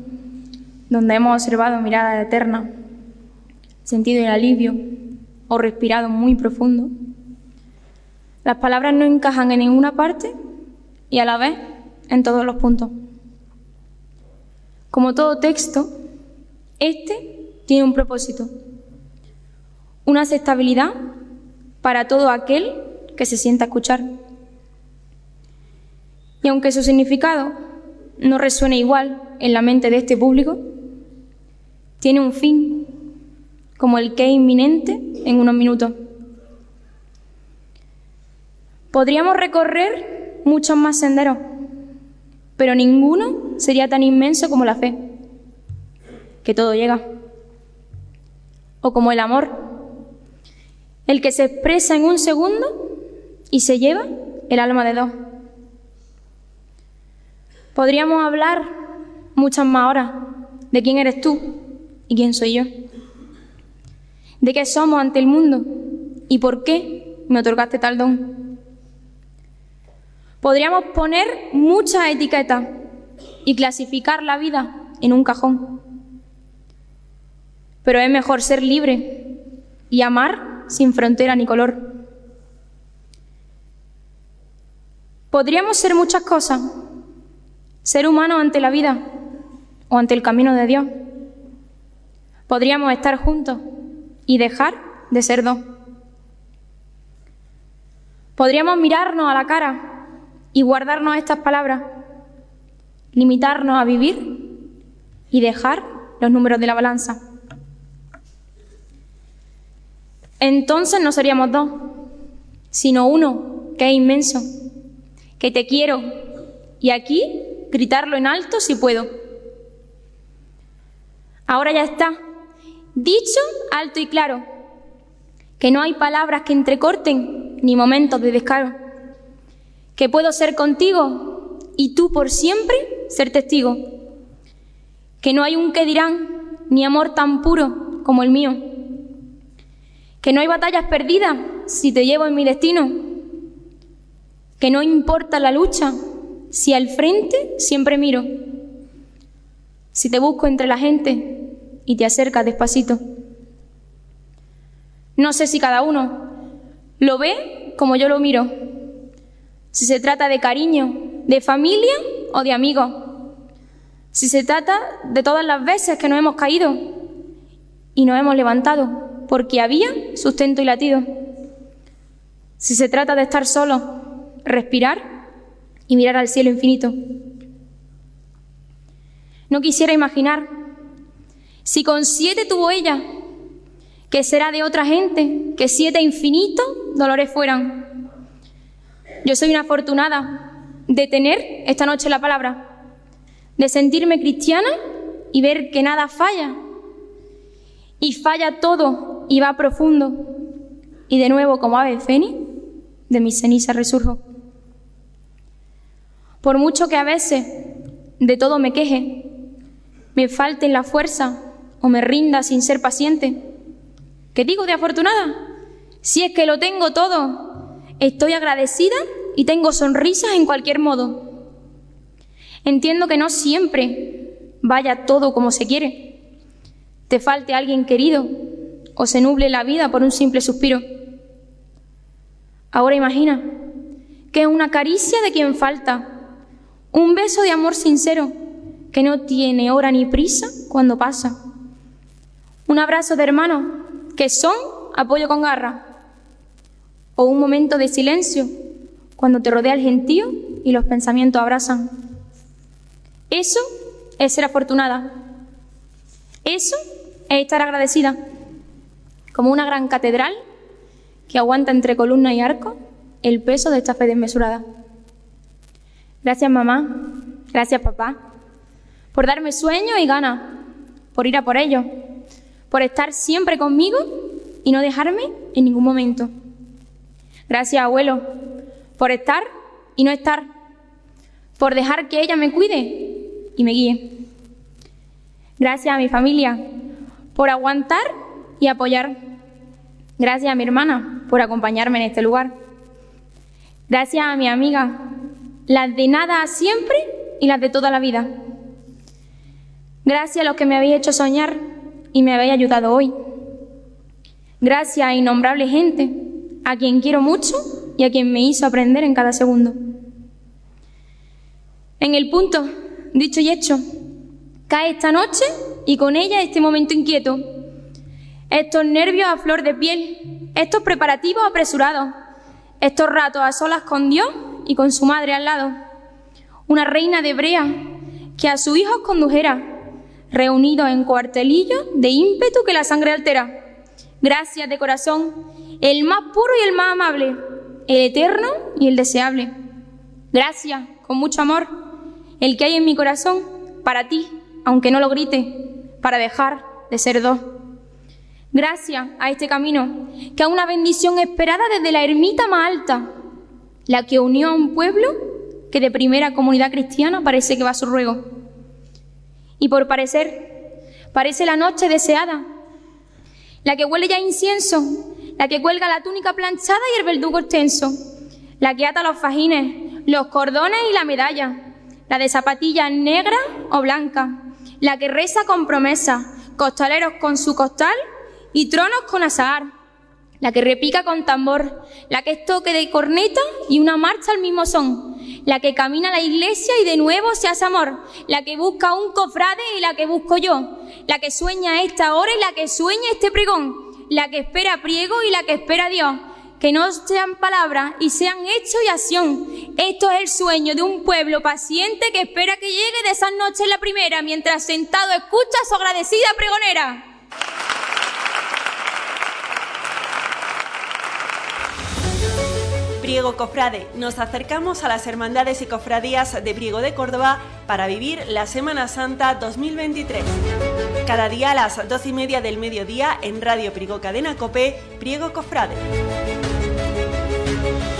donde hemos observado mirada eterna, sentido el alivio o respirado muy profundo, las palabras no encajan en ninguna parte y a la vez en todos los puntos. Como todo texto, este tiene un propósito, una aceptabilidad para todo aquel que se sienta a escuchar. Y aunque su significado no resuene igual en la mente de este público, tiene un fin, como el que es inminente en unos minutos. Podríamos recorrer muchos más senderos, pero ninguno sería tan inmenso como la fe, que todo llega, o como el amor, el que se expresa en un segundo y se lleva el alma de dos. Podríamos hablar muchas más horas de quién eres tú y quién soy yo, de qué somos ante el mundo y por qué me otorgaste tal don. Podríamos poner muchas etiquetas y clasificar la vida en un cajón. pero es mejor ser libre y amar sin frontera ni color. Podríamos ser muchas cosas, ser humanos ante la vida o ante el camino de Dios. Podríamos estar juntos y dejar de ser dos. Podríamos mirarnos a la cara y guardarnos estas palabras, limitarnos a vivir y dejar los números de la balanza. Entonces no seríamos dos, sino uno que es inmenso, que te quiero, y aquí gritarlo en alto si puedo. Ahora ya está, dicho alto y claro, que no hay palabras que entrecorten ni momentos de descaro, que puedo ser contigo y tú por siempre ser testigo, que no hay un qué dirán ni amor tan puro como el mío, que no hay batallas perdidas si te llevo en mi destino, que no importa la lucha si al frente siempre miro, si te busco entre la gente y te acercas despacito. No sé si cada uno lo ve como yo lo miro, si se trata de cariño, de familia o de amigos, si se trata de todas las veces que nos hemos caído y nos hemos levantado porque había sustento y latido, si se trata de estar solos, respirar y mirar al cielo infinito. No quisiera imaginar si con 7 tuvo ella, que será de otra gente, que 7 infinitos dolores fueran. Yo soy una afortunada de tener esta noche la palabra, de sentirme cristiana y ver que nada falla, y falla todo y va profundo, y de nuevo como ave fénix de mis cenizas resurjo. Por mucho que a veces de todo me queje, me falten la fuerza o me rinda sin ser paciente, ¿qué digo de afortunada? Si es que lo tengo todo, estoy agradecida y tengo sonrisas en cualquier modo. Entiendo que no siempre vaya todo como se quiere, te falte alguien querido o se nuble la vida por un simple suspiro. Ahora imagina que es una caricia de quien falta, un beso de amor sincero que no tiene hora ni prisa cuando pasa, un abrazo de hermanos que son apoyo con garra, o un momento de silencio cuando te rodea el gentío y los pensamientos abrazan. Eso es ser afortunada. Eso es estar agradecida, como una gran catedral que aguanta entre columna y arco el peso de esta fe desmesurada. Gracias, mamá. Gracias, papá, por darme sueños y ganas, por ir a por ellos, por estar siempre conmigo y no dejarme en ningún momento. Gracias, abuelo, por estar y no estar, por dejar que ella me cuide y me guíe. Gracias a mi familia por aguantar y apoyar. Gracias a mi hermana por acompañarme en este lugar. Gracias a mi amiga, las de nada a siempre y las de toda la vida. Gracias a los que me habéis hecho soñar y me habéis ayudado hoy. Gracias a innombrable gente, a quien quiero mucho y a quien me hizo aprender en cada segundo. En el punto, dicho y hecho, cae esta noche y con ella este momento inquieto, estos nervios a flor de piel, estos preparativos apresurados, estos ratos a solas con Dios y con su madre al lado. Una reina de brea que a sus hijos condujera, reunidos en cuartelillos de ímpetu que la sangre altera. Gracias de corazón, el más puro y el más amable, el eterno y el deseable. Gracias, con mucho amor, el que hay en mi corazón, para ti, aunque no lo grite, para dejar de ser dos. Gracias a este camino, que es una bendición esperada desde la ermita más alta, la que unió a un pueblo que de primera comunidad cristiana parece que va a su ruego. Y por parecer, parece la noche deseada, la que huele ya a incienso, la que cuelga la túnica planchada y el verdugo extenso, la que ata los fajines, los cordones y la medalla, la de zapatillas negras o blancas, la que reza con promesa, costaleros con su costal y tronos con azahar, la que repica con tambor, la que es toque de corneta y una marcha al mismo son, la que camina a la iglesia y de nuevo se hace amor, la que busca un cofrade y la que busco yo, la que sueña esta hora y la que sueña este pregón, la que espera priego y la que espera a Dios, que no sean palabras y sean hechos y acción. Esto es el sueño de un pueblo paciente que espera que llegue de esas noches la primera, mientras sentado escucha a su agradecida pregonera. Priego Cofrade, nos acercamos a las hermandades y cofradías de Priego de Córdoba para vivir la Semana Santa 2023. Cada día a las 12:30 del mediodía en Radio Priego Cadena Cope, Priego Cofrade.